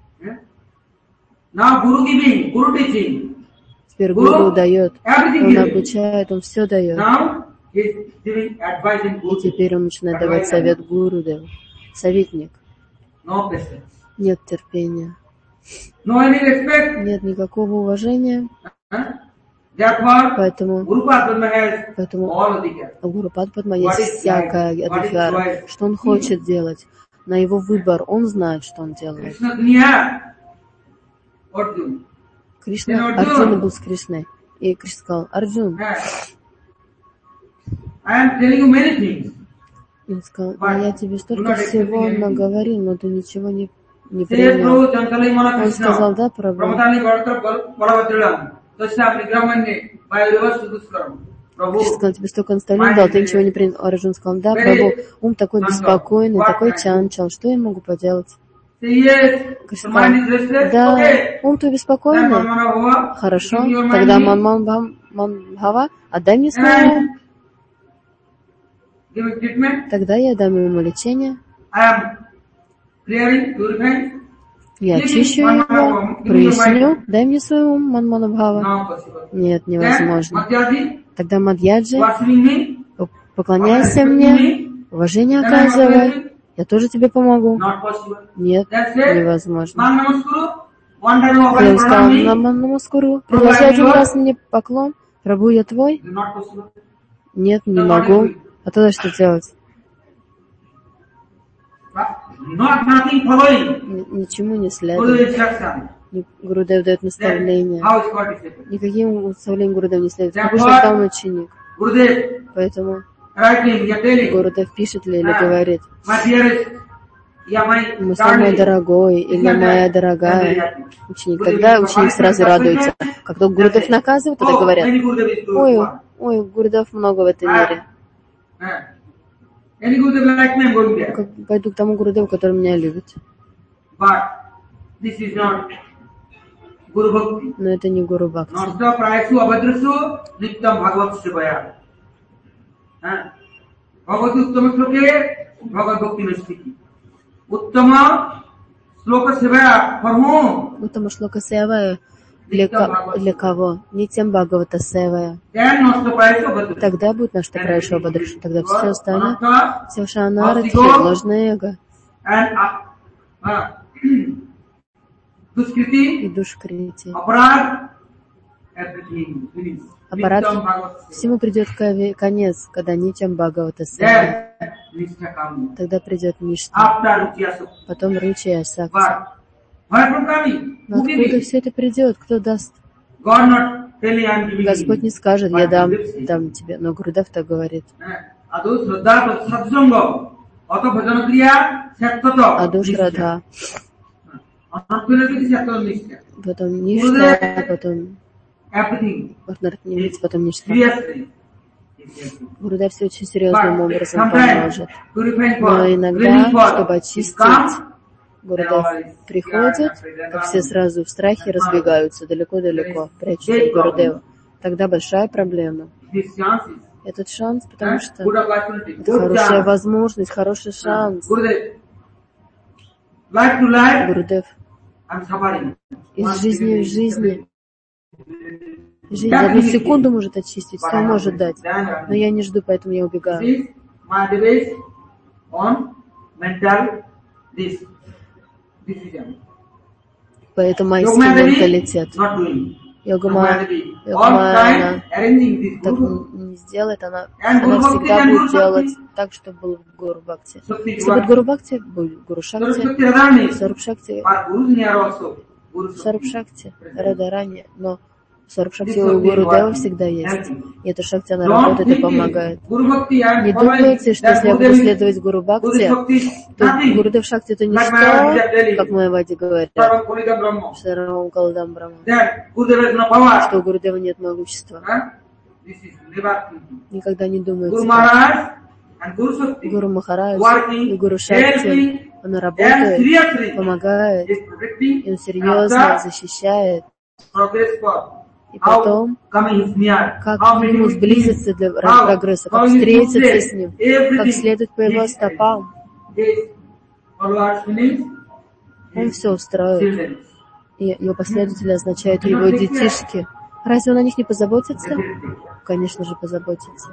Теперь гуру дает, он обучает, он все дает. И теперь он начинает давать совет гуру, советник. Нет терпения. Нет никакого уважения. Поэтому у Гуру Падма есть всякая адхикара. Что он хочет делать? На его выбор он знает, что он делает. Кришна, Арджуна был с Кришной. И Кришна сказал: Арджун, он сказал: я тебе столько всего наговорил, но ты ничего не принял. Он сказал: да, Прабху. Кришна сказал: тебе столько наставлений дал, ты ничего не принял. Арджун сказал: да, Прабху, ум такой беспокойный, такой чанчал, что я могу поделать? Кришна сказал: да, ум твой беспокойный. Хорошо, тогда Манманбхава, отдай мне свой ум. Тогда я дам ему лечение. Я очищу его, проясню. Дай мне свой ум, Манманабхава. Нет, невозможно. Тогда Мадьяджи, поклоняйся мне, уважение оказывай. Я тоже тебе помогу. Нет, невозможно. Я сказал: Намаскуру, предложи один раз мне поклон. Прабху, я твой? Нет, не могу. А тогда что делать? Ничему не следует. Гурудев дает наставления. Никаким наставлениям Гурудев не следует. Потому что там ученик. Поэтому Гурудев пишет ли или говорит: мой самый дорогой или моя дорогая ученик. Тогда ученик сразу радуется. Как только Гурудев наказывает, тогда говорят: ой, Гурудев много в этом мире. Пойду к тому Гурудеву, который меня любит. Но это не Гуру Бхакти. Уттама шлока сева для кого? Не тем Бхагавата сева. Тогда будет наш Прайшва Бадрашу. Тогда все остальное, все шанарати, ложное эго. И душкрити. Аппарат, всему придет конец, когда нитям Бхагавата сева. Тогда придет Ништа, потом Ручи и Асакти. Но откуда все это придет? Кто даст? Господь не скажет: я дам тебе. Но Гурудев так говорит. Аду Шрадха. Потом Ништа, потом потом Ништа. Гурудев все очень серьезным образом поможет. Но иногда, чтобы очистить, Гурудев приходит, как все сразу в страхе разбегаются далеко-далеко, прячутся от Гурудева. Тогда большая проблема. Этот шанс, потому что это хорошая возможность, хороший шанс. Гурудев из жизни в жизни. Жизнь за одну секунду может очистить, все может дать. Но я не жду, поэтому я убегаю. Поэтому майский менталитет. Йога-майя, она так не сделает, она всегда будет делать так, чтобы был Гуру Бхакти. Если будет Гуру Бхакти, будет Гуру Шакти, Саруб Шакти, Радарани, но 40 шакти у Гурудева всегда есть. И эта шакти, она работает и помогает. Не думайте, что если я буду следовать Гуру Бхакти, то Гурудев Шакти это ничто, как Майявади говорят, Сарвам Калдам Брахма, что у Гурудева нет могущества. Никогда не думайте. Гуру Махарадж и Гуру Шакти, он работает, помогает, и он серьезно защищает. И потом, как к нему сблизиться для прогресса, как встретиться с ним, как следовать по его стопам. Он все устроит. И его последователи означают его детишки. Разве он о них не позаботится? Конечно же, позаботится.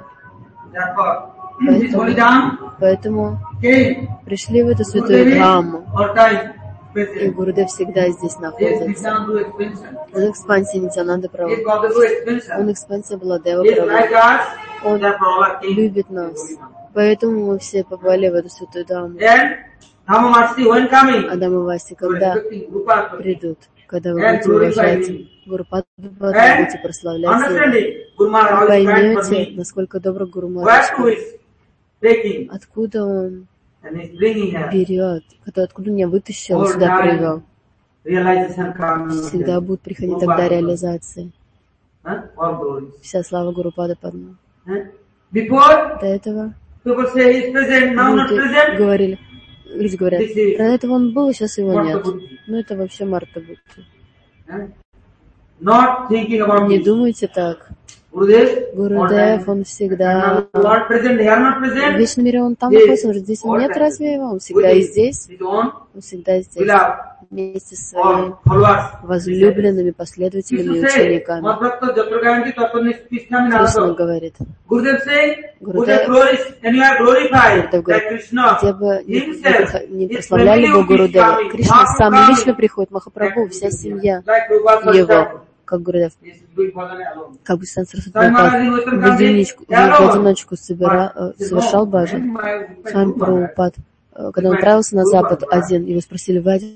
Поэтому пришли в эту святую Дхамму. И Гурудев всегда здесь находится. Он экспансия Нитьянанда Прабху. Он экспансия Баладева Прабху. Он любит нас. Поэтому мы все попали в эту святую Дхамму. Адам и Васти, когда придут, когда вы будете уважать Гурупаду, будете прославлять его, вы поймете, насколько добр Гуру Махарадж. Откуда он берет, откуда меня вытащил, сюда привел. Всегда будут приходить тогда реализации. Вся слава Гурупада Падма. До этого люди говорят, до этого он был, сейчас его нет. Но это вообще Марта Будди. Не думайте так. Гурудев, он всегда в вечном мире, он там находится, он же здесь нет, разве его? Он всегда и здесь. Он всегда здесь. Вместе с своими возлюбленными последователями и учениками. Кришна говорит, Гурудев говорит, где бы не прославляли бы Гурудева, Кришна сам лично приходит, Махапрабху, вся семья его, как Гурудев, как бы Сан Сарасвати в одиночку совершал баджан. Свами Прабхупад, когда он отправился на запад один, его спросили, вы один?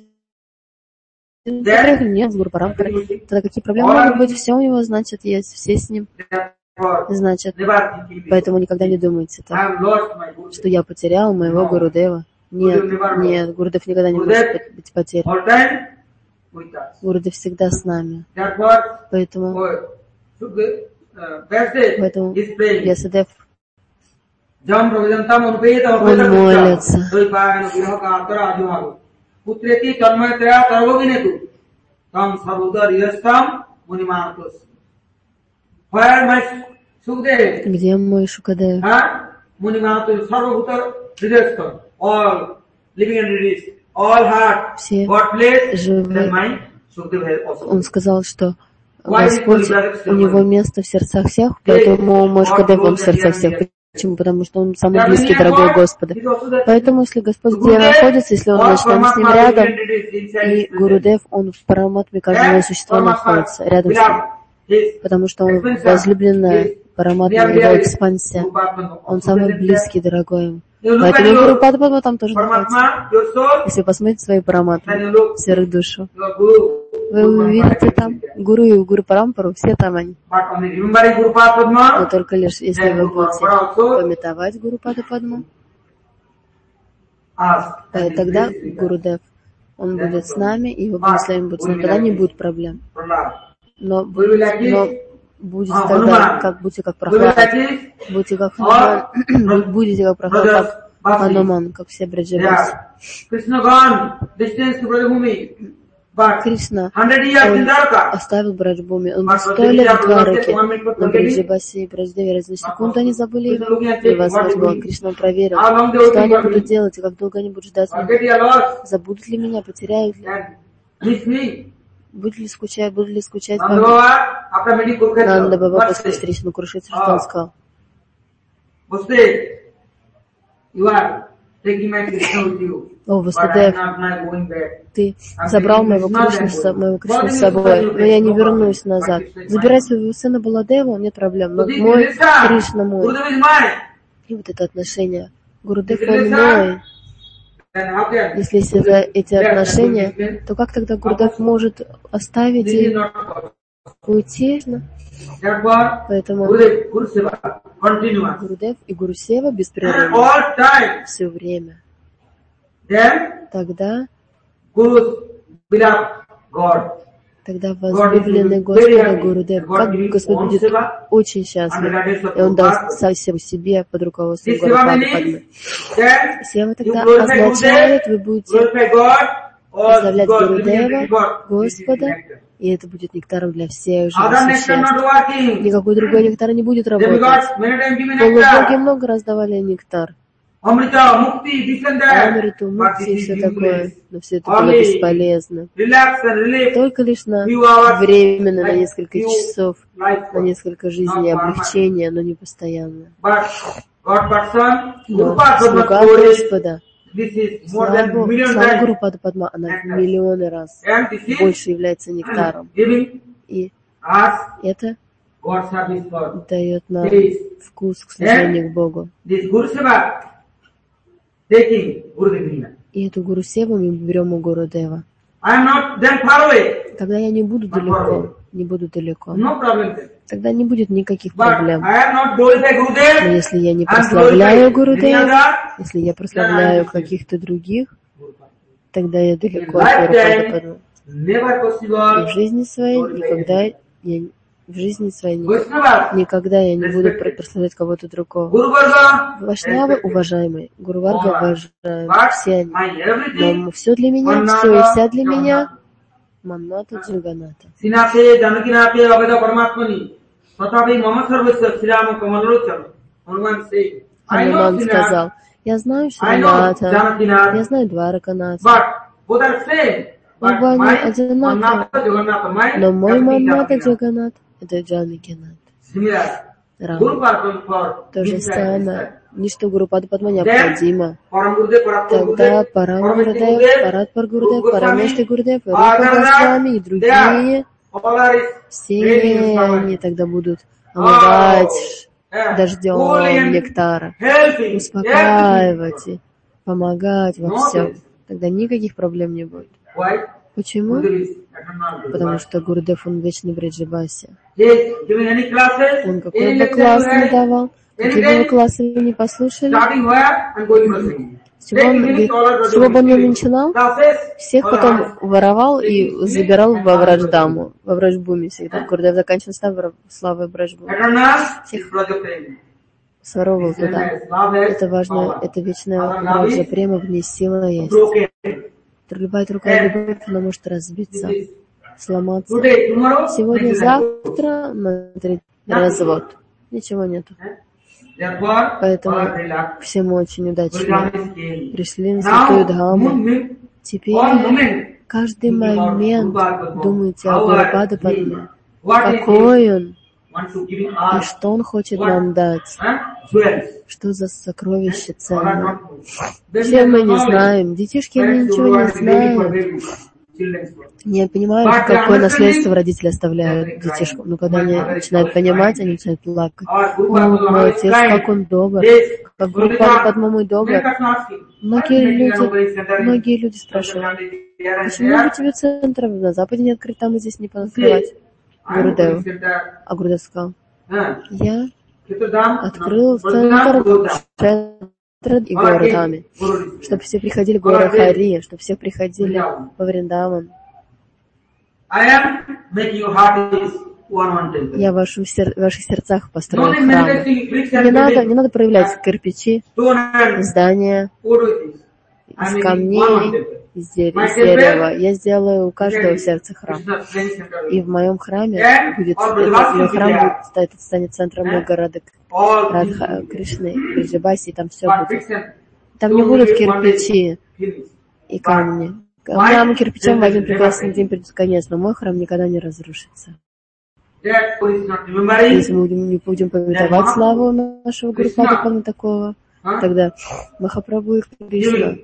Нет, с Гуру Парампарой. Тогда какие проблемы могут быть? Все у него, значит, есть, все с ним. Значит, поэтому никогда не думайте так, что я потерял моего Гурудева. Нет, нет, Гурудев никогда не может быть потерян. Гурудев всегда с нами. Поэтому Вьясадев, он молится. Где мой Шукадев? Все живы. Он сказал, что Господь, у него место в сердцах всех, поэтому мой Шукадев, он в сердцах всех. Почему? Потому что он самый близкий, дорогой Господа. Поэтому, если Господь где находится, если он, значит, он с ним рядом, и Гурудев, он в Параматме каждого существа находится, рядом с ним. Потому что он возлюбленная Параматма, его экспансия. Он самый близкий, дорогой ему. Поэтому Гуру Падма там тоже находится. Если посмотрите свои Параматмы, серых душу, вы увидите там Гуру и Гуру Парампару, все там они. Но только лишь, если вы будете пометовать Гуру Падма, тогда Гурудев, он будет с нами, и его благословение будет с нами, тогда не будет проблем. Но будет тогда, как будете как Прохлад, будете как Хануман, будете как Прохлад, как Хануман, как все Браджаваси. Кришна, он оставил Браджбуми, он 100 лет в Двараке, но Браджаваси и Брадждеви разве на секунду они забыли его? Невозможно было. Кришна проверил, что они будут делать и как долго они будут ждать меня. Забудут ли меня, потеряют ли? Будут ли скучать по мне? Нанда Баба после встречи на Курушетре, что он сказал? О, Васудев, ты забрал моего Кришну с собой, но я не вернусь назад. Забирай своего сына Баладева, нет проблем, но мой Кришна мой. И вот это отношение. Гурудев, он мой. Если это эти отношения, то как тогда Гурудев может оставить и уйти. Therefore, Поэтому Guru Seva, continuous. Гурудев и Гуру Сева And беспрерывно, all time, все время. then Тогда Guru's beloved God. возлюбленный Господа Гурудев, как Господь будет очень счастлив, и Он даст Севу себе под руководством Гурупады Падмы. Сева тогда означает, вы будете прославлять Гурудева, Господа, и это будет нектаром для всех живых существ. Никакой другой нектар не будет работать. Полубоги много раз давали нектар. Амриту, мукти и все такое, но все это было бесполезно. Только лишь на временно, на несколько часов, на несколько жизней облегчения, но не постоянно. Но слуга Господа, слава Гурупада Падма, она в миллионы раз больше является нектаром. И это дает нам вкус к служению к Богу. И эту Гуру Севу мы берем у Гурудева. Тогда я не буду далеко. Тогда не будет никаких проблем. Но если я не прославляю Гурудева, если я прославляю каких-то других, тогда я далеко от Гурупады Падмы. И в жизни своей никогда я не буду прославлять кого-то другого. Вайшнавы уважаемые, Гуру Варга уважаемые, все они. Но все для меня, все и вся для меня Мамната Джаганата. Хануман сказал, я знаю Шрината, я знаю Двараканата. Оба они одинаковы, но мой Мамната Джаганат — это Джанакинат. То же самое, ничто Гурупада Падма необходимо. Тогда Парам Гурудев, Парат Пар Гурудев, Парамешти Гурудев, Рупа Госвами и другие, все они тогда будут омывать дождем нектара, успокаивать и помогать во всем. Тогда никаких проблем не будет. Почему? Потому что Гурудев, он вечный в Бриджабасе. Он какой бы класс не давал, какие бы вы классы не послушали, с чего бы он не начинал, всех потом воровал и забирал во Врадждаму, во Враджбуме всегда. Гурудев заканчивал славой Враджбуми. Всех своровал туда. Это важно, это вечная Враджа Према, в ней сила есть. Любая другая любовь, она может разбиться, сломаться. Сегодня, завтра, развод. Ничего нету. Поэтому всем очень удачно. Пришли на Святую Дхаму. Теперь каждый момент думайте о Гурупада Падме. Какой он и что он хочет нам дать. Что за сокровище ценное. Все мы не знаем. Детишки, они ничего не знают. Не понимают, какое наследство родители оставляют детишкам. Но когда они начинают понимать, они начинают плакать. О, мой отец, как он добр. Как Гурупада Падма мой добр. Многие люди спрашивают, почему бы тебе центр на Западе не открыть, там и здесь не пооткрывать? Гурудеву. А Гурудев сказал, я открыл центр и городами, чтобы все приходили в город Хари, чтобы все приходили во Вриндаван. Я в ваших сердцах построю храм. Не надо проявлять кирпичи, здания из камней, из дерева. Я сделаю у каждого сердца храм. И в моем храме будет, мой храм станет центром моего Радха Кришны, Бриджабаси, и там все будет. Там не будут кирпичи и камни. Храм кирпичам в один прекрасный день придет конец, но мой храм никогда не разрушится. Если мы не будем памятовать славу нашего Гурупада Падмы такого, тогда Махапрабху и Кришна.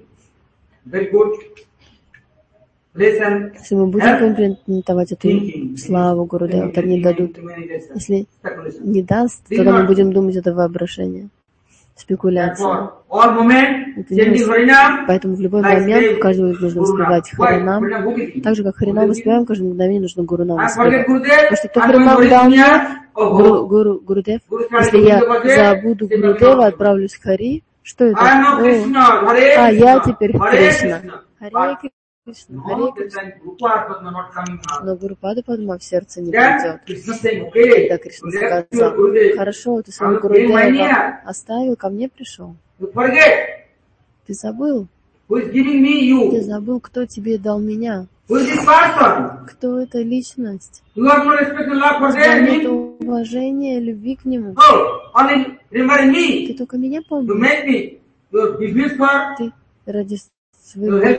Если мы будем памятовать эту славу Гурудева, так не дадут. Если не даст, тогда мы будем думать это воображение. спекуляции. All moment, chanting Harinam, Поэтому в любой момент каждый нужно воспевать Харинам. Так же, как Харинам воспеваем, каждое мгновение нужно Гурунам воспевать. Потому что кто Харинам дал мне, Гурудев, если я забуду Гурудева, отправлюсь к Хари, что это? Я теперь Кришна. Харе Кришна, Харе Кришна. Но Гуру Падма в сердце не придет. Когда Кришна сказал, хорошо, ты своего Гурудева оставил, ко мне пришел. Ты забыл? Ты забыл, кто тебе дал меня? Кто эта личность? У тебя нет уважения, любви к нему. Ты только меня помнишь. Ты ради своего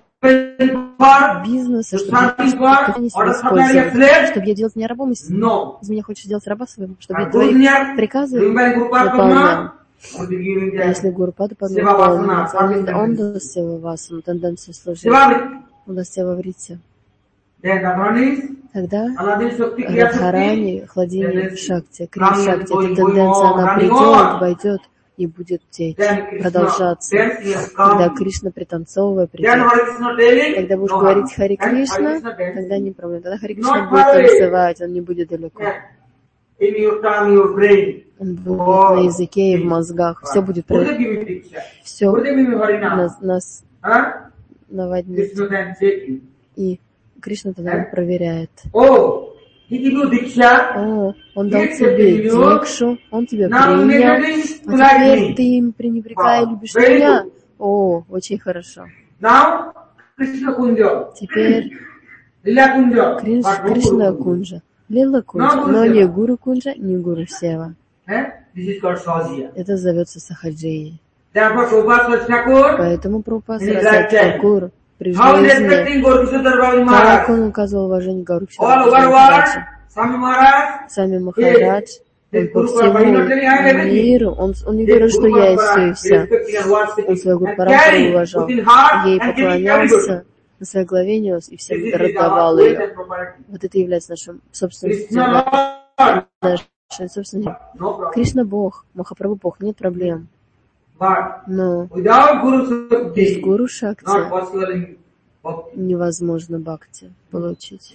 бизнеса, чтобы ты себя использовать, чтобы я делал меня рабом из меня хочешь сделать раба своего, чтобы я твои приказы выполнял. А если Гуру Падма выполнит, он даст тебе вас, тенденцию служить, он даст тебе во врите. Тогда Радхарани, Хладини, Шакти, Кришна Шакти, эта тенденция, она придет, войдет и будет продолжаться. Когда Кришна пританцовывая придет, когда будешь говорить Хари Кришна, тогда не проблема. Тогда Хари Кришна будет танцевать, он не будет далеко. Он будет на языке и в мозгах. Все будет все нас наводнить. И Кришна тогда проверяет. Он дал тебе дикшу, он тебя принял, а теперь ты им пренебрегая любишь меня. Очень хорошо. Теперь Кришна Кунджа, Лила Кунджа, но не Гуру Кунджа, не Гуру Сева. Это зовется Сахаджией. Поэтому Прабхупада Тхакур при жизни, как он указывал уважение Гауракшана Махараджа. Сами Махарадж, он по всему миру, он не верил, что я и все, и вся. Он свою Гуру Парампару уважал, ей поклонялся, на своей главе нес и всем раздавал ее. Вот это является нашим собственным Кришна Бог, Махапрабху Бог, нет проблем. Но без Гуру Шакти невозможно бхакти получить.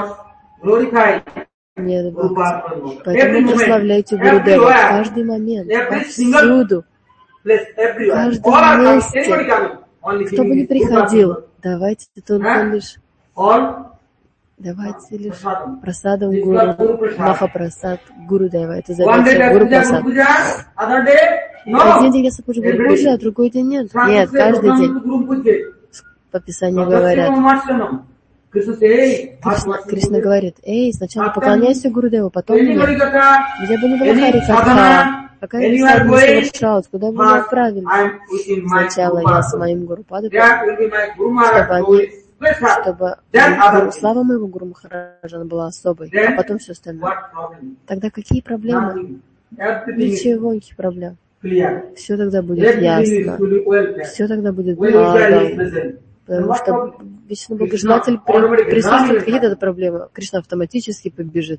Нет бхакти. Поэтому прославляйте Гурудева в каждый момент, повсюду, в каждом месте. Кто бы ни приходил, давайте только лишь прасадом Гуру, Махапрасад Гурудева. Это зовется Гуру Прасад. Один день я сапужу Гуру Пуджи, а другой день нет. Нет, каждый день. По Писанию говорят. Кришна говорит, сначала поклоняйся Гурудеву, потом мне. Где бы ни была Харикатха, какая бы сад не совершалась, куда бы ни отправились. Сначала я с моим Гуру Падмой, чтобы слава моего Гуру Махараджа была особой, а потом все остальное. Тогда какие проблемы? Ничего, никаких проблем. Все тогда будет ясно. Все тогда будет благо. Потому что вечный благожелатель присутствует какие-то проблемы. Кришна автоматически прибежит.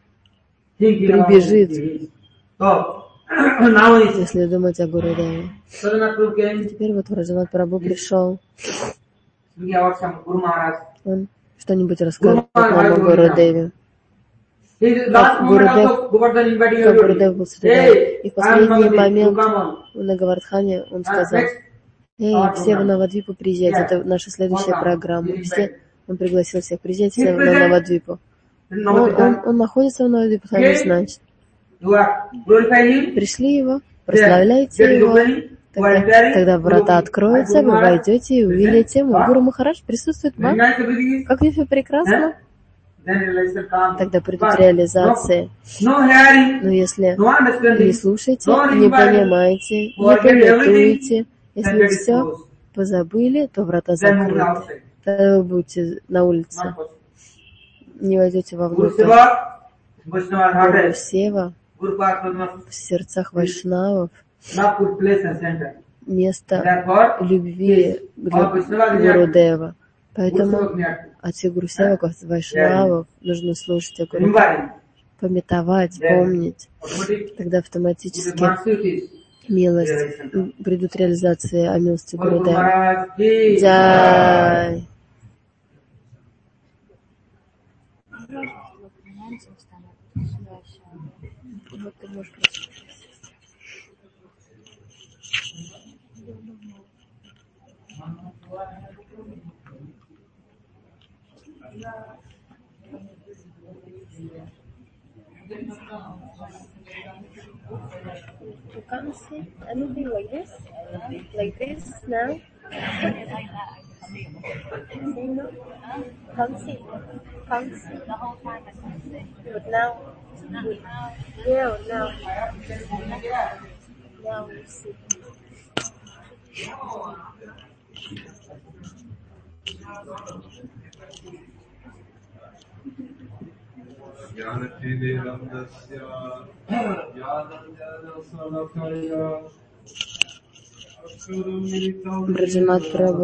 Если думать о Гурудеве. Теперь вот Раджанат Прабху пришел. Он что-нибудь расскажет нам о Гурудеве. Гурудев был среда. И в последний момент на Гавардхане он сказал, все в Навадвипу приезжайте, это наша следующая программа. Он пригласил всех, приезжайте на Навадвипу. Он находится в Навадвипу, сами знаете. Пришли его, прославляйте его, тогда врата откроются, вы войдете и увидите, Гуру Махарадж присутствует вам. Как все прекрасно. Тогда придут реализации. Но если не слушаете, не понимаете, не пометуете, если все позабыли, то врата закрыты. Тогда вы будете на улице, не войдете вовнутрь. Гуру Сева в сердцах вайшнавов место любви Гурудева. Поэтому от всех Гуру Севаков, вайшнавов нужно слушать о Гуру, пометовать, помнить. Тогда автоматически милость, грядут реализации о милости Гурудева. Джай. You can't see anything like this now. See, no? Can't see. The whole time I can't see. But now, yeah, now we see. Браджамат Прабху.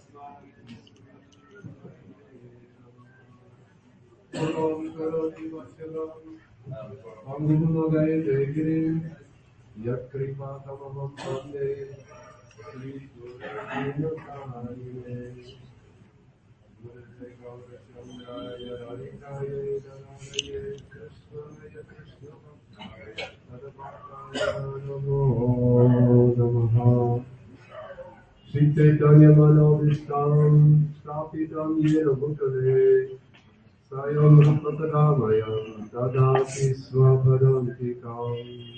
Chaitanya Manobishtam Stapitam Yena Bhutale Sayam Rupatadamayam Dadati Swapadantikam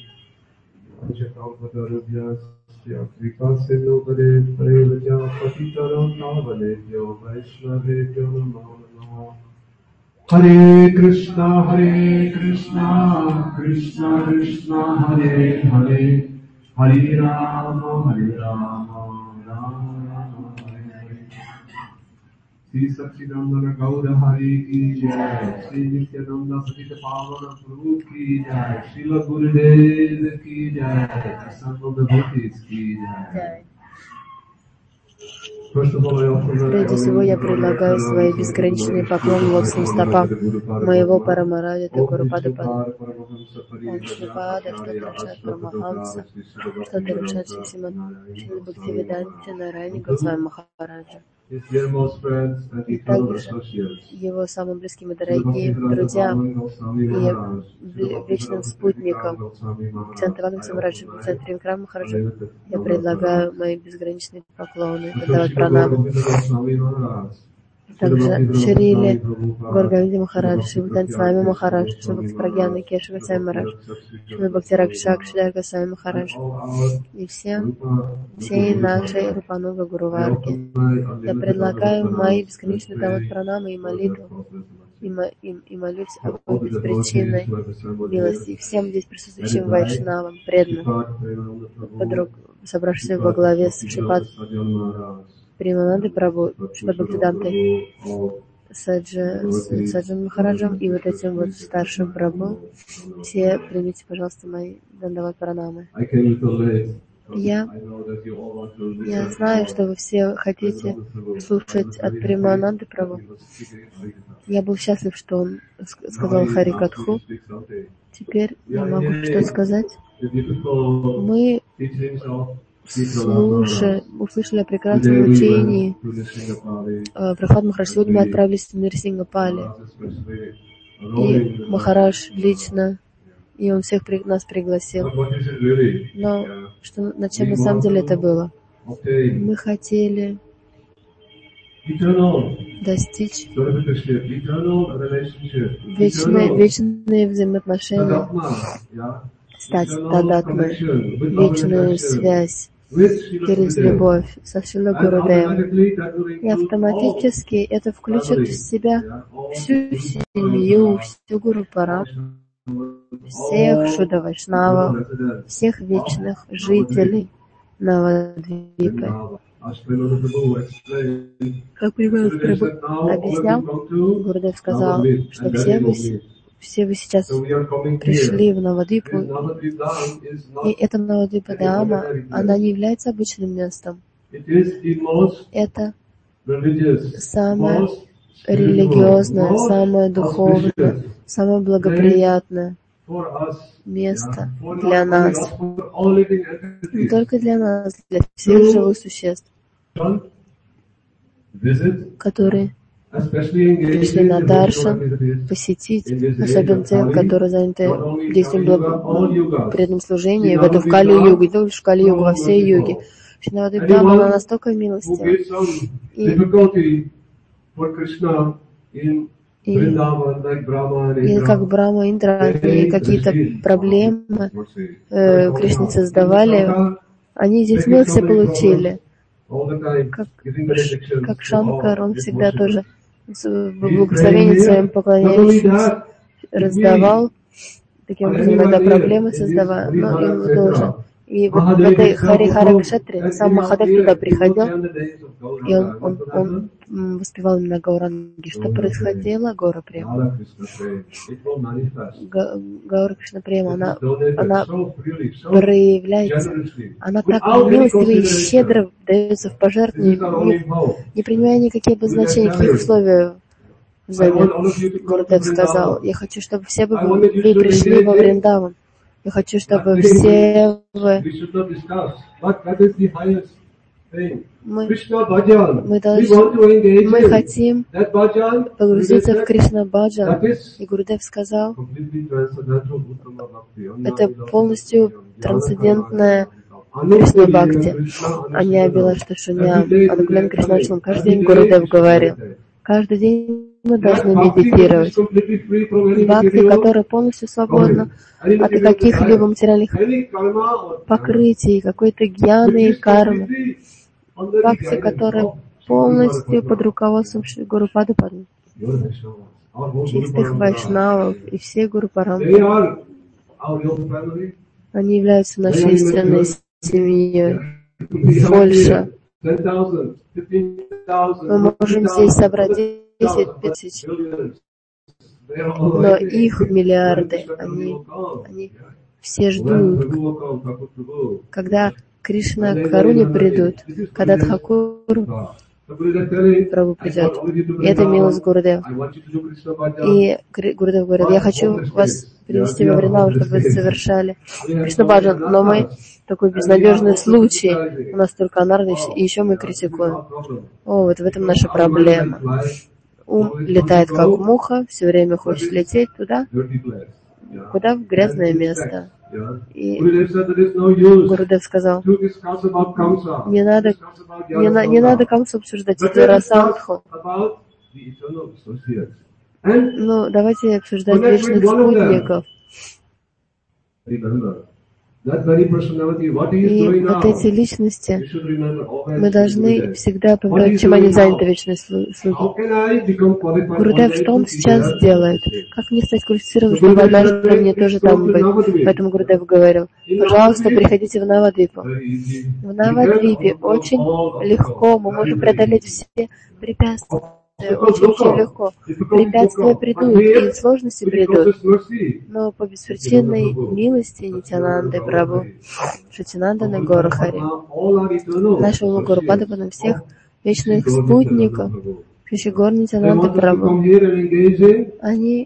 Panchakampatarubhyasya Kripasindhupade Prevaja Patitaram Navanebhyo Vaishnavebhyo Namo Namo Hare Krishna Krishna Krishna Hare Hare Hare Rama Sri Satchidananda Gaura Hari ki jai, Sri Nityananda Satita Pavana Prabhu ki jai, Srila Gurudev ki jai, Assembled devotees ki jai. Прежде всего, я предлагаю свои бесконечные поклоны лотосным стопам моего Парамарадита Гурупада Панчапада, что Прашат Парамахамса, что Тарушат Шимсиман, Шри Бхактивиданта Нарайани Госвами Махараджа. И также его самым близким и дорогим друзьям и вечным спутникам Чантавану Самараджи, Чантри Викрама Махараджа, я предлагаю мои безграничные поклоны, подавать пранам. Также Шриле Горгавинди Махарадж, Шри Бхактивиданта Свами Махарадж, Шри Бхактипрагьяна Кешава Госвами Махарадж, Шри Бхактиракша Кшидар Госвами Махарадж и всей нашей Рупануга Гуруварги. Я предлагаю мои бесконечные давать пранамы и молитву, и молюсь об беспричинной милости всем здесь присутствующим вайшнавам, преданным, собравшимся во главе с Шрипад Примананды Прабху, Шрипад Бхактидантой Саджан Махараджем и вот этим вот старшим Прабху. Все примите, пожалуйста, мои дандават пранамы. Я знаю, что вы все хотите слушать от Примананды Прабху. Я был счастлив, что он сказал Харикатху. Теперь я могу что сказать. Мы услышали о прекрасном учении Прабхупад Махарадж. Сегодня мы отправились в Нрсингапале. И Махарадж лично, и он всех нас пригласил. Но над чем на самом деле это было? Мы хотели достичь вечные взаимоотношения, стать тадатмой, вечную связь через любовь со Шрила Гурудевом. И автоматически это включит в себя всю семью, всю Гуру Парам, всех Шуда Вайшнавов, всех вечных жителей Навадвипы. Как Примананда Прабху объяснял, Гурудев сказал, что все вы сейчас пришли в Навадвипу, и эта Навадвипа Дама, она не является обычным местом. Это самое религиозное, самое духовное, самое благоприятное место для нас, не только для нас, для всех живых существ, которые пришли на даршан, посетить, особенно тем, которые заняты действием преданном служении, в эту в Кали-югу, не только в Кали-югу, во всей юге. Шримад Брахма, она настолько милостива. И как Брахма, Индра, они какие-то проблемы Кришне создавали, они здесь мир все получили. Как Шанкар, он всегда тоже благословение своим поклоняющимся раздавал, таким образом иногда проблемы создавал, но им тоже. И вот в этой Хари-Хара-Кшетре сам Махадев туда приходил, и он воспевал именно Гауранги. Что происходило? Гаура Према. Гаура Кришна Према, она проявляется, она так милостиво и щедро дается в пожертвование, не принимая никакие обозначения, никаких условий взамен. Гурудев сказал: я хочу, чтобы все вы пришли во Вриндаван. Я хочу, чтобы все вы... Мы хотим погрузиться в Кришна Баджан. И Гурудев сказал, это полностью трансцендентная Кришна Бхакти. Аня Билашта Шуням, Анукулям Кришначалам. Каждый день Гурудев говорил. Каждый день мы должны медитировать. Бхакти, которая полностью свободна от каких-либо материальных покрытий, какой-то гьяны и кармы. Бхакти, которая полностью под руководством Гуру Падупады, чистых вайшнавов и все Гуру Парампары. Они являются нашей истинной семьей. Больше. Мы можем здесь собрать 10 тысяч, но их миллиарды, они все ждут, когда Кришна к Харуне придут, когда Тхакур Прабху придет. И это милость Гурудева. И Гурудев говорит: я хочу вас привести во Вриндаван, чтобы вы совершали Кришна Баджан, но мы такой безнадежный случай. У нас только анарда, и еще мы критикуем. О, вот в этом наша проблема. Ум летает как муха, все время хочет лететь туда, куда? В грязное место. И Гурудев сказал: не надо Камсу обсуждать, это Расамдху. Ну, давайте обсуждать вечных спутников. И вот эти личности, мы должны всегда помнить, чем они заняты, вечные слуги. Гурудев, что он сейчас делает? Как мне стать квалифицированным, чтобы однажды мне тоже там быть? Поэтому Гурудев говорил: пожалуйста, приходите в Навадвипу. В Навадвипе очень легко, мы можем преодолеть все препятствия. Очень легко. Препятствия придут, и сложности придут. Но по беспричинной милости Нитянанды Прабху, Шатинанданы Горахари, нашего Гуру Падупада, всех вечных спутников, Шишигор Нитянанды Прабху, они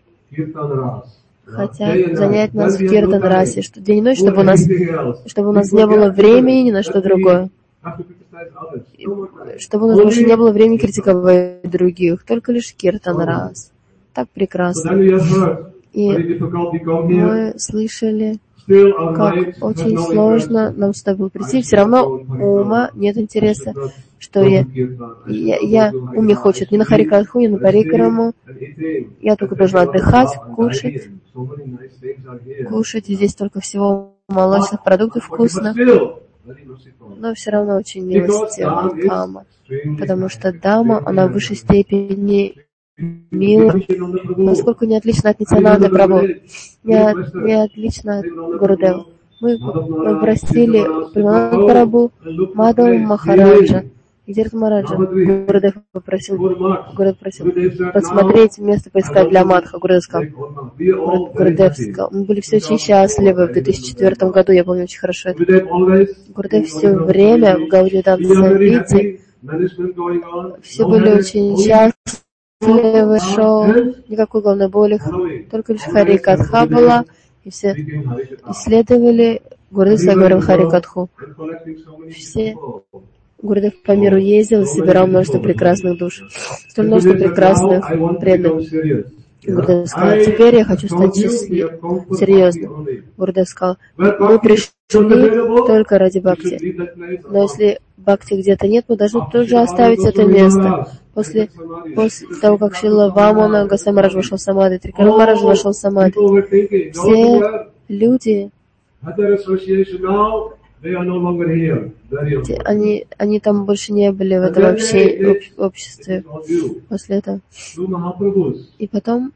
хотят занять нас в Киртан-расе, день и ночь, чтобы у нас не было времени ни на что другое. Чтобы у нас больше не было времени критиковать других, только лишь Киртан-рас. Так прекрасно. И мы слышали, как очень сложно нам сюда было прийти. Все равно у ума нет интереса, что ум не хочет ни на Харикатху, ни на Парикраму. Я только должна отдыхать, кушать. И здесь только всего молочных продуктов вкусных. Но все равно очень милостива Кама, потому что дама, она в высшей степени мила, насколько не отлично от Нитянанды Прабху, не отлично от Гурудева. Мы просили Примананду Прабху, Мадхава Махараджа и Тиртха Махараджа. Гурудев просил посмотреть место, поискать для Мадха. Гурудев сказал, мы были все очень счастливы в 2004 году, я помню очень хорошо это. Гурудев все время в Гаудидан Савите, все были очень счастливы, шоу, никакой головной боли, только лишь Харикатха была, И все исследовали, Гурдев говорил Харикатху. Все Гурдев по миру ездил и собирал множество прекрасных душ. Столь множество прекрасных преданных. Гурдев сказал, теперь я хочу стать серьезным. Гурдев сказал, мы пришли только ради бхакти. Но если бхакти где-то нет, мы должны тут же оставить это место. После того, как Шрила Вамана Госвами Махарадж вошел в самадхи, Трикара Махарадж вошел в самадхи, все люди, они там больше не были в этом обществе после этого. И потом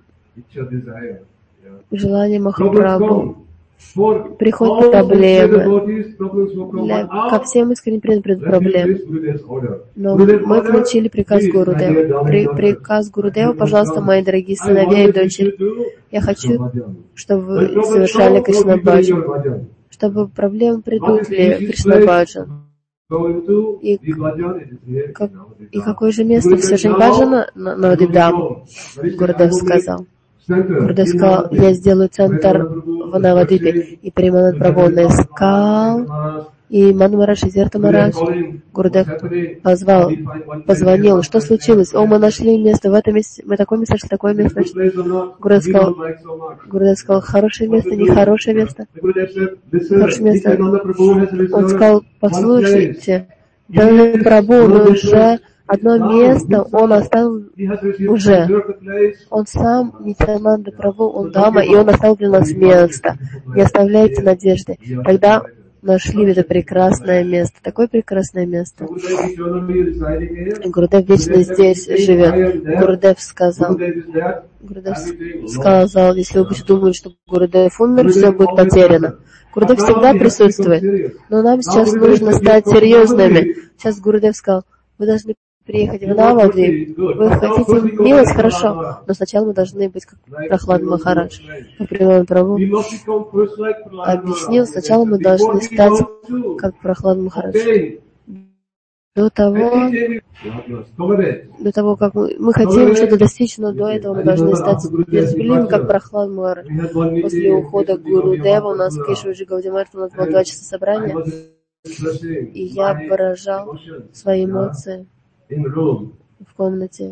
желание Махапрабху. Приходят проблемы. Ко всем искренне придут проблемы. Но мы получили приказ Гурудева. Приказ Гурудева, пожалуйста, мои дорогие сыновья и дочери, я хочу, чтобы вы совершали Кришна-баджан. Чтобы проблемы придут ли Кришна-баджан. И какое же место в Сержень Баджана на Навадипе? Гурудев сказал. Гурудев сказал, я сделаю центр в Навадипе. И Приманад Прабху искал, и Ману Махарадж, и Зерта Махарадж. Гурудев позвонил. Что случилось? О, мы нашли место в этом месте. Мы такое место, что такое место. Гурудев сказал, хорошее место, нехорошее место. Хорошее место. Он сказал, послушайте, Дали Прабху, но уже одно место он оставил уже. Он сам, Нитянанда Прабху, он Дама, и он оставил для нас место. Не оставляйте надежды. Тогда нашли это прекрасное место, такое прекрасное место. Гурудев вечно здесь живет. Гурудев сказал, если вы будете думать, что Гурудев умер, все будет потеряно. Гурудев всегда присутствует. Но нам сейчас нужно стать серьезными. Сейчас Гурудев сказал, вы должны приехать в Навадвип. Вы хотите милость, хорошо, но сначала мы должны быть как Прохлад Махарадж. Приманад Прабху объяснил, сначала мы должны стать как Прохлад Махарадж. До того, как мы хотим что-то достичь, но до этого мы должны стать безбилими, как Прохлад Махарадж. После ухода Гурудева у нас в Кешаваджи Гаудимарте у нас было 2 часа собрания, и я выражал свои эмоции в комнате.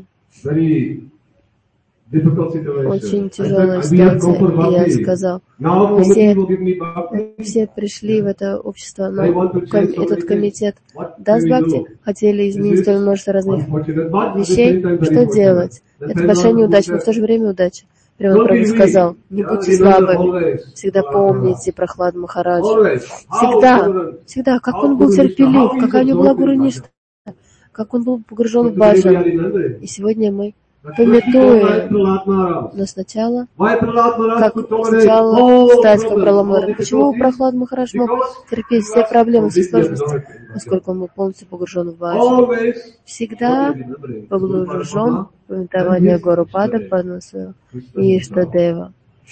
Очень тяжелая ситуация. И я сказал, все пришли в это общество, но этот комитет даст бхакти, хотели изменить столь множество разных вещей. Что делать? Это большая неудача, но в то же время удача. Приманад Прабху сказал, не будьте слабыми, всегда помните Прохлад Махараджа. Всегда, как он был терпелив, какая у него была гуру-ништа, как он был погружен в баджан. И сегодня мы пометуем, но сначала стать как Прохлад Махарадж. Почему Прохлад Махарадж мог терпеть все проблемы, все сложности, поскольку он был полностью погружен в баджан. Всегда погружен в пометование Горупада, Падмасвила и Иштадева.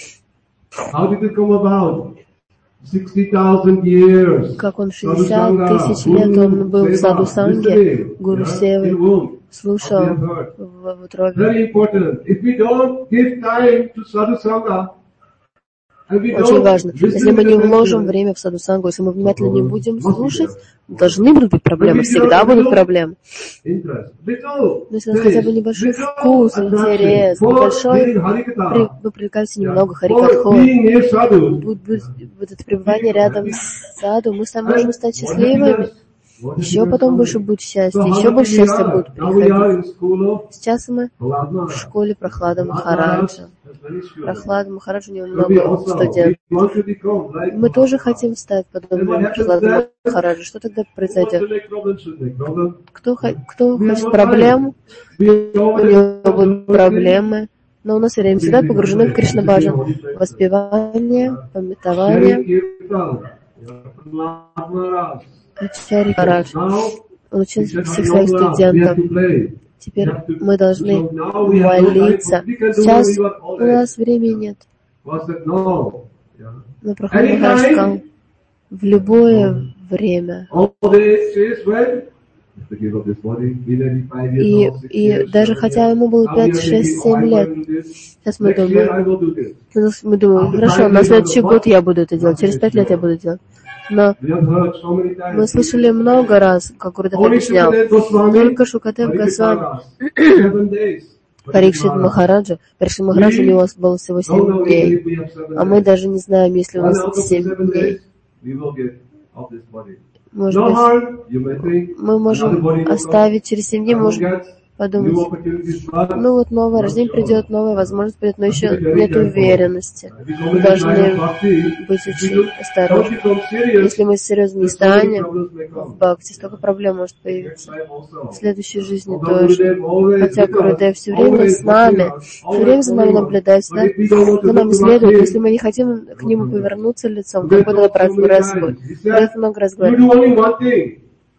Как он 60 тысяч лет он был в Саду-санге, Гуру Севы, слушал в утробе. Очень важно. Если мы не вложим время в Саду-сангу, если мы внимательно не будем слушать, должны будут быть проблемы, всегда будут проблемы. Но если у нас хотя бы небольшой вкус, интерес, небольшой, вы привлекаете немного харикатху, будет это пребывание рядом с саду, мы сами можем стать счастливыми. Еще потом больше будет счастья, еще больше счастья будет приходить. Сейчас мы в школе Прохлада Махараджа. Прохлад Махарадж, у него много студентов. Мы тоже хотим стать подобными Прохладу Махараджу. Что тогда произойдет? Кто хочет проблем, у него будут проблемы. Но у нас время всегда погружены в Кришна-баджан. Воспевание, памятование. Ачарья Махарадж учил всех своих студентов. Теперь мы должны молиться. Сейчас у нас времени нет. Но Прохлад Махарадж сказал, в любое время. И даже хотя ему было 5, 6, 7 лет, сейчас мы думаем, хорошо, на следующий год я буду это делать, через 5 лет я буду делать. Но мы слышали много раз, как Гурудев объяснял, только Шукадев Госвами, Парикшит Махараджа, у него было всего 7 дней, а мы даже не знаем, если у нас 7 дней. Может быть, мы можем оставить через 7 дней, можем подумать, ну вот новое рождение придет, новая возможность придет, но еще нет уверенности. Мы должны быть очень осторожны. Если мы серьезно не станем в бхакти, столько проблем может появиться. В следующей жизни тоже. Хотя Гурудев все время с нами, все время за нами наблюдает, за нами следует. Если мы не хотим к нему повернуться лицом, как будто Гурудев много раз говорит.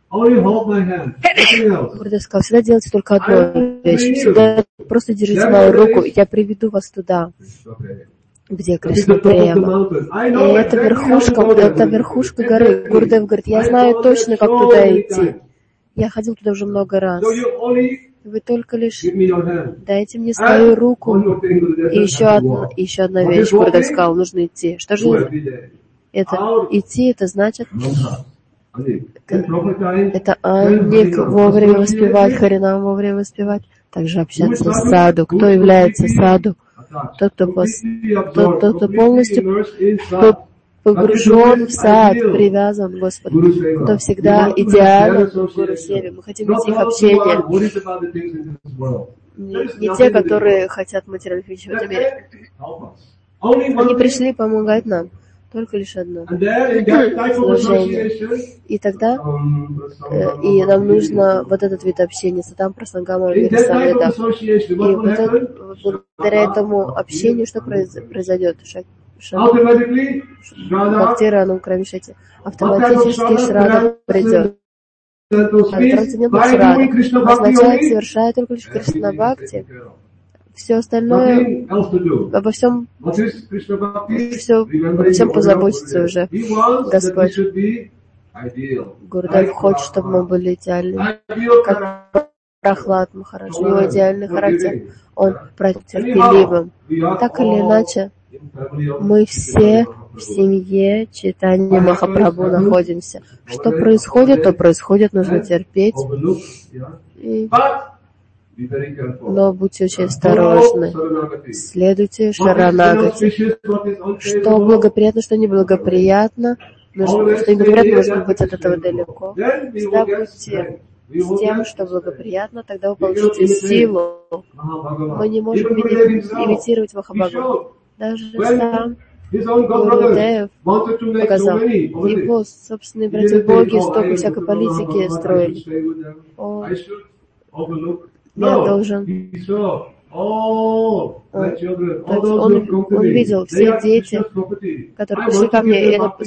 Гурудев сказал, всегда делайте только одну вещь. Всегда просто держите мою руку, и я приведу вас туда, где Кришна Према. И это верхушка горы. Гурудев говорит, я знаю точно, как туда идти. Я ходил туда уже много раз. Вы только лишь дайте мне свою руку. И еще одна вещь, Гурудев сказал, нужно идти. Что же это? Идти, это значит... Это анник, вовремя воспевать, харинам вовремя воспевать, также общаться с саду. Кто является саду? Тот, кто полностью погружен в сад, привязан к Господу, кто всегда идеален в Гуру Севе. Мы хотим идти их общения. Не те, которые хотят материальных вещей в этом мире. Они пришли помогать нам. Только лишь одно служение. И тогда и нам нужно вот этот вид общения, Сатам Прасангама Вирисамрита. И вот благодаря этому общению что произойдет? Бхактира Крамишати. Автоматически Шрада придет. Трансцендентность Шрада означает, совершая только лишь Кришна Бхакти. Все остальное, обо всем позаботится уже Господь. Гурудев хочет, чтобы мы были идеальны, как Прахлад Махарадж. У него идеальный характер, он терпеливым. Так или иначе, мы все в семье Чайтанья Махапрабху находимся. Что происходит, то происходит, нужно терпеть. Но будьте очень осторожны. Следуйте Шаранагати. Что благоприятно, что неблагоприятно. Что неблагоприятно, нужно быть от этого далеко. Всегда будьте с тем, что благоприятно, тогда вы получите силу. Мы не можем имитировать Махабхагавату. Даже сам Гурудев показал. Его собственные братья-боги столько всякой политики строили. Я должен... Он видел все дети, которые пришли ко мне, и это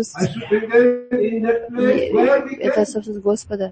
собственность Господа.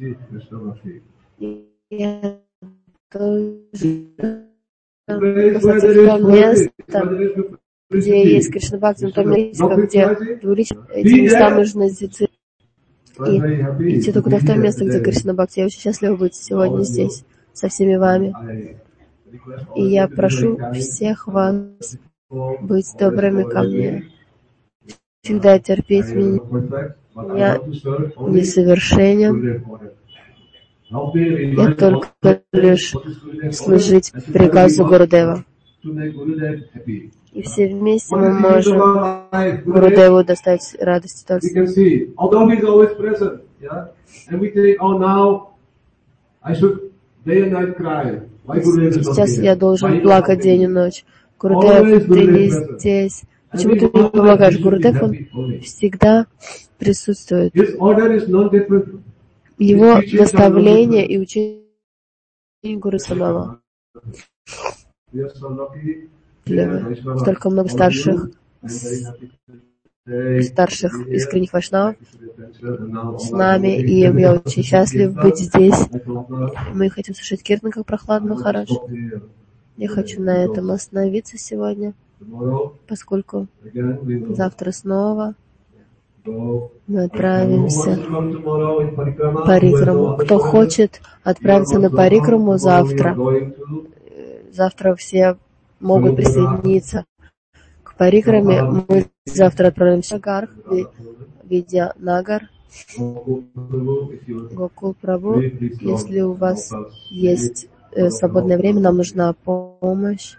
Я должен посмотреть в то место, где есть Кришна Бхакти, в том месте, где эти места нужно идти. И идти только в то место, где Кришна Бхакти. Я очень счастлива быть сегодня здесь, со всеми вами. И я прошу всех вас быть добрыми ко мне. Всегда терпеть меня. Я несовершенен. Я только лишь служить приказу Гурудева. И все вместе мы можем Гурудеву доставить радость. Сейчас я должен плакать день и ночь. Гурудев, ты не здесь. Почему ты не помогаешь? Гурудев, он всегда присутствует. Его наставление и учение Гуру самого. Столько много старших искренних вайшнавов с нами, и я очень счастлив быть здесь. Мы хотим слушать киртан, как Прахлад Махарадж. Я хочу на этом остановиться сегодня, поскольку завтра снова Мы отправимся парикраму. Кто хочет отправиться на парикраму завтра, завтра все могут присоединиться к парикраме. Мы завтра отправимся в Гарх, Видьянагар, Гокул Прабху. Если у вас есть свободное время, нам нужна помощь.